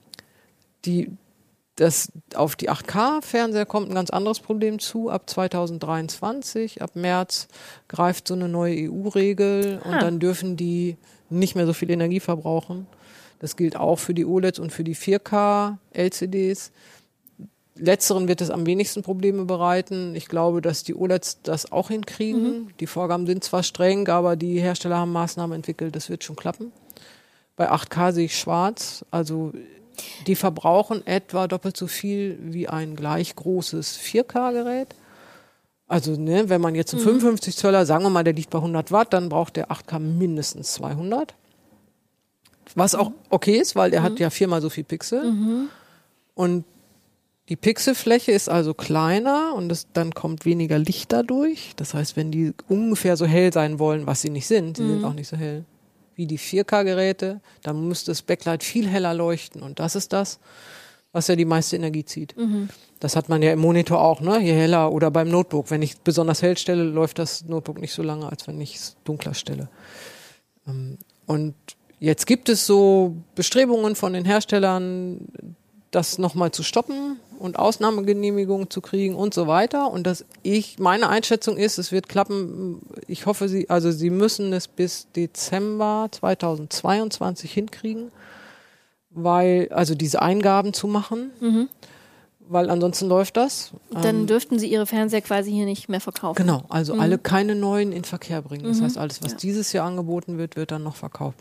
D: Auf die 8K-Fernseher kommt ein ganz anderes Problem zu. Ab 2023, ab März, greift so eine neue EU-Regel und dann dürfen die nicht mehr so viel Energie verbrauchen. Das gilt auch für die OLEDs und für die 4K-LCDs. Letzteren wird es am wenigsten Probleme bereiten. Ich glaube, dass die OLEDs das auch hinkriegen. Die Vorgaben sind zwar streng, aber die Hersteller haben Maßnahmen entwickelt, das wird schon klappen. Bei 8K sehe ich schwarz, also die verbrauchen etwa doppelt so viel wie ein gleich großes 4K-Gerät. Also wenn man jetzt einen 55 Zöller, sagen wir mal, der liegt bei 100 Watt, dann braucht der 8K mindestens 200. Was auch okay ist, weil der hat ja 4-mal so viel Pixel. Und die Pixelfläche ist also kleiner und dann kommt weniger Licht dadurch. Das heißt, wenn die ungefähr so hell sein wollen, was sie nicht sind, sie sind auch nicht so hell wie die 4K-Geräte, dann müsste das Backlight viel heller leuchten. Und das ist das, was ja die meiste Energie zieht. Das hat man ja im Monitor auch, ne? Je heller oder beim Notebook. Wenn ich besonders hell stelle, läuft das Notebook nicht so lange, als wenn ich es dunkler stelle. Und jetzt gibt es so Bestrebungen von den Herstellern, das nochmal zu stoppen und Ausnahmegenehmigungen zu kriegen und so weiter. Und meine Einschätzung ist, es wird klappen. Ich hoffe, sie müssen es bis Dezember 2022 hinkriegen, also diese Eingaben zu machen, weil ansonsten läuft das.
A: Dann dürften sie ihre Fernseher quasi hier nicht mehr verkaufen.
D: Genau, also alle keine neuen in Verkehr bringen. Das heißt, alles, was dieses Jahr angeboten wird, wird dann noch verkauft.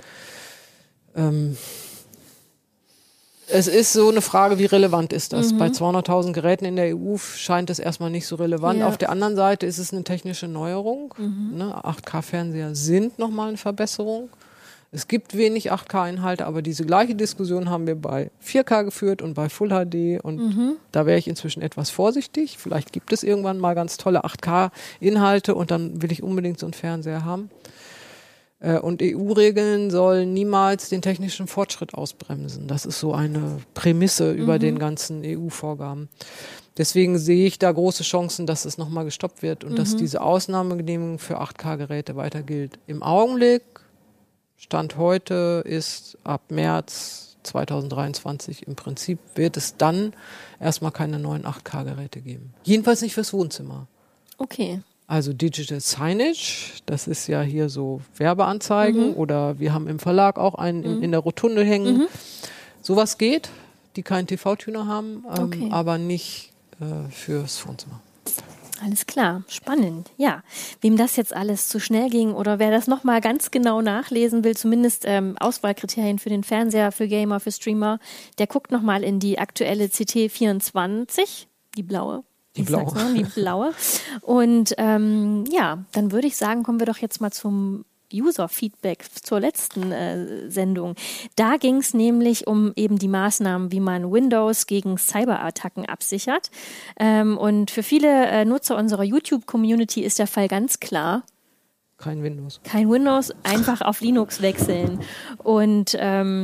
D: Es ist so eine Frage, wie relevant ist das? Bei 200.000 Geräten in der EU scheint es erstmal nicht so relevant.
A: Ja.
D: Auf der anderen Seite ist es eine technische Neuerung. 8K-Fernseher sind nochmal eine Verbesserung. Es gibt wenig 8K-Inhalte, aber diese gleiche Diskussion haben wir bei 4K geführt und bei Full HD. Und da wäre ich inzwischen etwas vorsichtig. Vielleicht gibt es irgendwann mal ganz tolle 8K-Inhalte und dann will ich unbedingt so einen Fernseher haben. Und EU-Regeln sollen niemals den technischen Fortschritt ausbremsen. Das ist so eine Prämisse über den ganzen EU-Vorgaben. Deswegen sehe ich da große Chancen, dass es nochmal gestoppt wird und dass diese Ausnahmegenehmigung für 8K-Geräte weiter gilt. Im Augenblick, Stand heute, ist ab März 2023 im Prinzip, wird es dann erstmal keine neuen 8K-Geräte geben. Jedenfalls nicht fürs Wohnzimmer.
A: Okay.
D: Also Digital Signage, das ist ja hier so Werbeanzeigen oder wir haben im Verlag auch einen in der Rotunde hängen. Sowas geht, die keinen TV-Tuner haben, aber nicht fürs Wohnzimmer.
A: Alles klar, spannend. Ja, wem das jetzt alles zu schnell ging oder wer das nochmal ganz genau nachlesen will, zumindest Auswahlkriterien für den Fernseher, für Gamer, für Streamer, der guckt nochmal in die aktuelle CT24, die blaue. Die blaue. Und dann würde ich sagen, kommen wir doch jetzt mal zum User-Feedback zur letzten Sendung. Da ging es nämlich um eben die Maßnahmen, wie man Windows gegen Cyberattacken absichert. Und für viele Nutzer unserer YouTube-Community ist der Fall ganz klar.
D: Kein Windows.
A: Kein Windows, einfach auf Linux wechseln. Und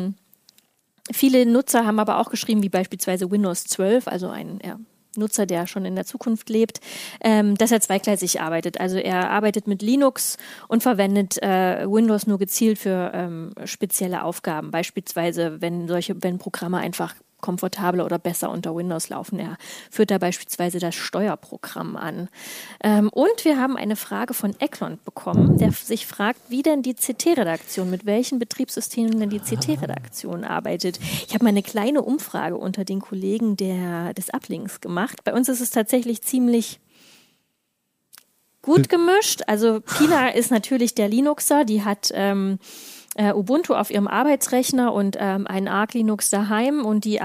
A: viele Nutzer haben aber auch geschrieben, wie beispielsweise Windows 12, also ein Nutzer, der schon in der Zukunft lebt, dass er zweigleisig arbeitet. Also er arbeitet mit Linux und verwendet Windows nur gezielt für spezielle Aufgaben. Beispielsweise, wenn Programme einfach komfortabler oder besser unter Windows laufen. Er führt da beispielsweise das Steuerprogramm an. Und wir haben eine Frage von Eklund bekommen, der sich fragt, wie denn die CT-Redaktion, mit welchen Betriebssystemen denn die CT-Redaktion arbeitet. Ich habe mal eine kleine Umfrage unter den Kollegen des Uplinks gemacht. Bei uns ist es tatsächlich ziemlich gut gemischt. Also Pina ist natürlich der Linuxer, die hat Ubuntu auf ihrem Arbeitsrechner und einen Arch Linux daheim und die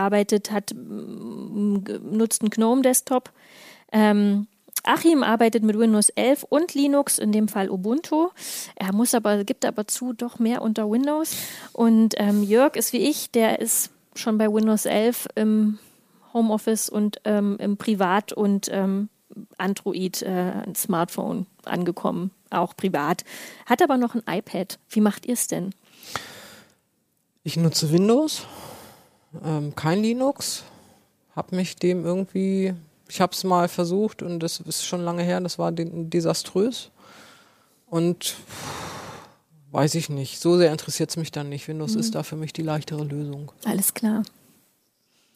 A: nutzt einen GNOME Desktop. Achim arbeitet mit Windows 11 und Linux, in dem Fall Ubuntu. Gibt aber zu, doch mehr unter Windows. Und Jörg ist wie ich, der ist schon bei Windows 11 im Homeoffice und im Privat- und Android, ein Smartphone angekommen, auch privat. Hat aber noch ein iPad. Wie macht ihr es denn?
D: Ich nutze Windows, kein Linux, ich habe es mal versucht und das ist schon lange her, das war desaströs und weiß ich nicht, so sehr interessiert es mich dann nicht. Windows ist da für mich die leichtere Lösung.
A: Alles klar.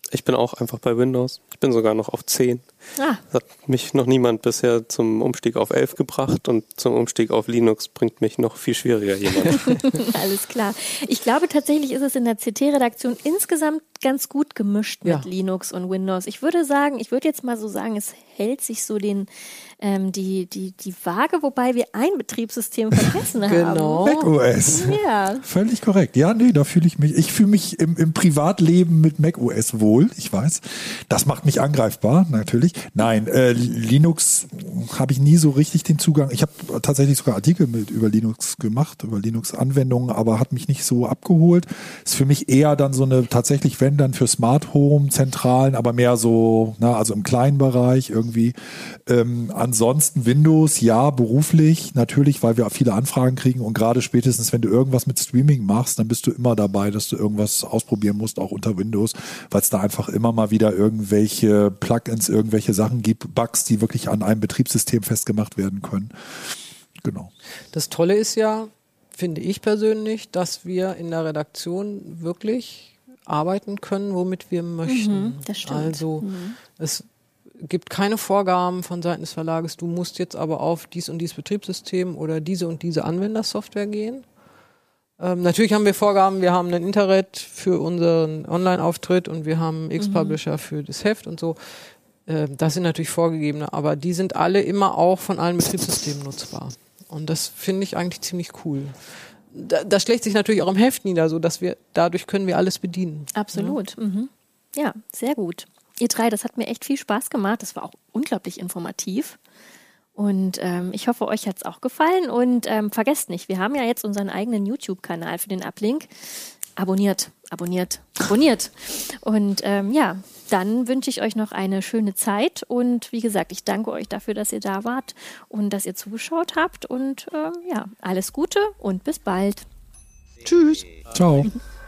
F: Ich bin auch einfach bei Windows. Ich bin sogar noch auf 10. Das hat mich noch niemand bisher zum Umstieg auf 11 gebracht und zum Umstieg auf Linux bringt mich noch viel schwieriger jemand.
A: Alles klar. Ich glaube tatsächlich ist es in der CT-Redaktion insgesamt ganz gut gemischt mit Linux und Windows. Ich würde jetzt mal so sagen, es hält sich so die Waage, wobei wir ein Betriebssystem vergessen haben.
D: Genau.
E: macOS.
A: Ja.
E: Völlig korrekt. Ja, nee, da fühle ich mich im Privatleben mit macOS wohl, ich weiß. Das macht mich angreifbar, natürlich. Nein, Linux habe ich nie so richtig den Zugang. Ich habe tatsächlich sogar Artikel über Linux gemacht, über Linux-Anwendungen, aber hat mich nicht so abgeholt. Ist für mich eher dann so eine, tatsächlich wenn dann für Smart Home Zentralen, aber mehr so, also im kleinen Bereich irgendwie. Ansonsten Windows, ja, beruflich, natürlich, weil wir viele Anfragen kriegen und gerade spätestens, wenn du irgendwas mit Streaming machst, dann bist du immer dabei, dass du irgendwas ausprobieren musst, auch unter Windows, weil es da einfach immer mal wieder irgendwelche Plugins, irgendwelche Sachen gibt, Bugs, die wirklich an einem Betriebssystem festgemacht werden können. Genau.
D: Das Tolle ist ja, finde ich persönlich, dass wir in der Redaktion wirklich arbeiten können, womit wir möchten.
A: Das stimmt.
D: Also es gibt keine Vorgaben von Seiten des Verlages, du musst jetzt aber auf dies und dieses Betriebssystem oder diese und diese Anwendersoftware gehen. Natürlich haben wir Vorgaben, wir haben ein Internet für unseren Online-Auftritt und wir haben X-Publisher für das Heft und so. Das sind natürlich vorgegebene, aber die sind alle immer auch von allen Betriebssystemen nutzbar. Und das finde ich eigentlich ziemlich cool. Das schlägt sich natürlich auch im Heft nieder, so dass dadurch können wir alles bedienen.
A: Absolut. Ja, sehr gut. Ihr drei, das hat mir echt viel Spaß gemacht. Das war auch unglaublich informativ. Und ich hoffe, euch hat es auch gefallen. Und vergesst nicht, wir haben ja jetzt unseren eigenen YouTube-Kanal für den Uplink. Abonniert. Und dann wünsche ich euch noch eine schöne Zeit. Und wie gesagt, ich danke euch dafür, dass ihr da wart und dass ihr zugeschaut habt. Und alles Gute und bis bald.
D: Tschüss.
E: Ciao.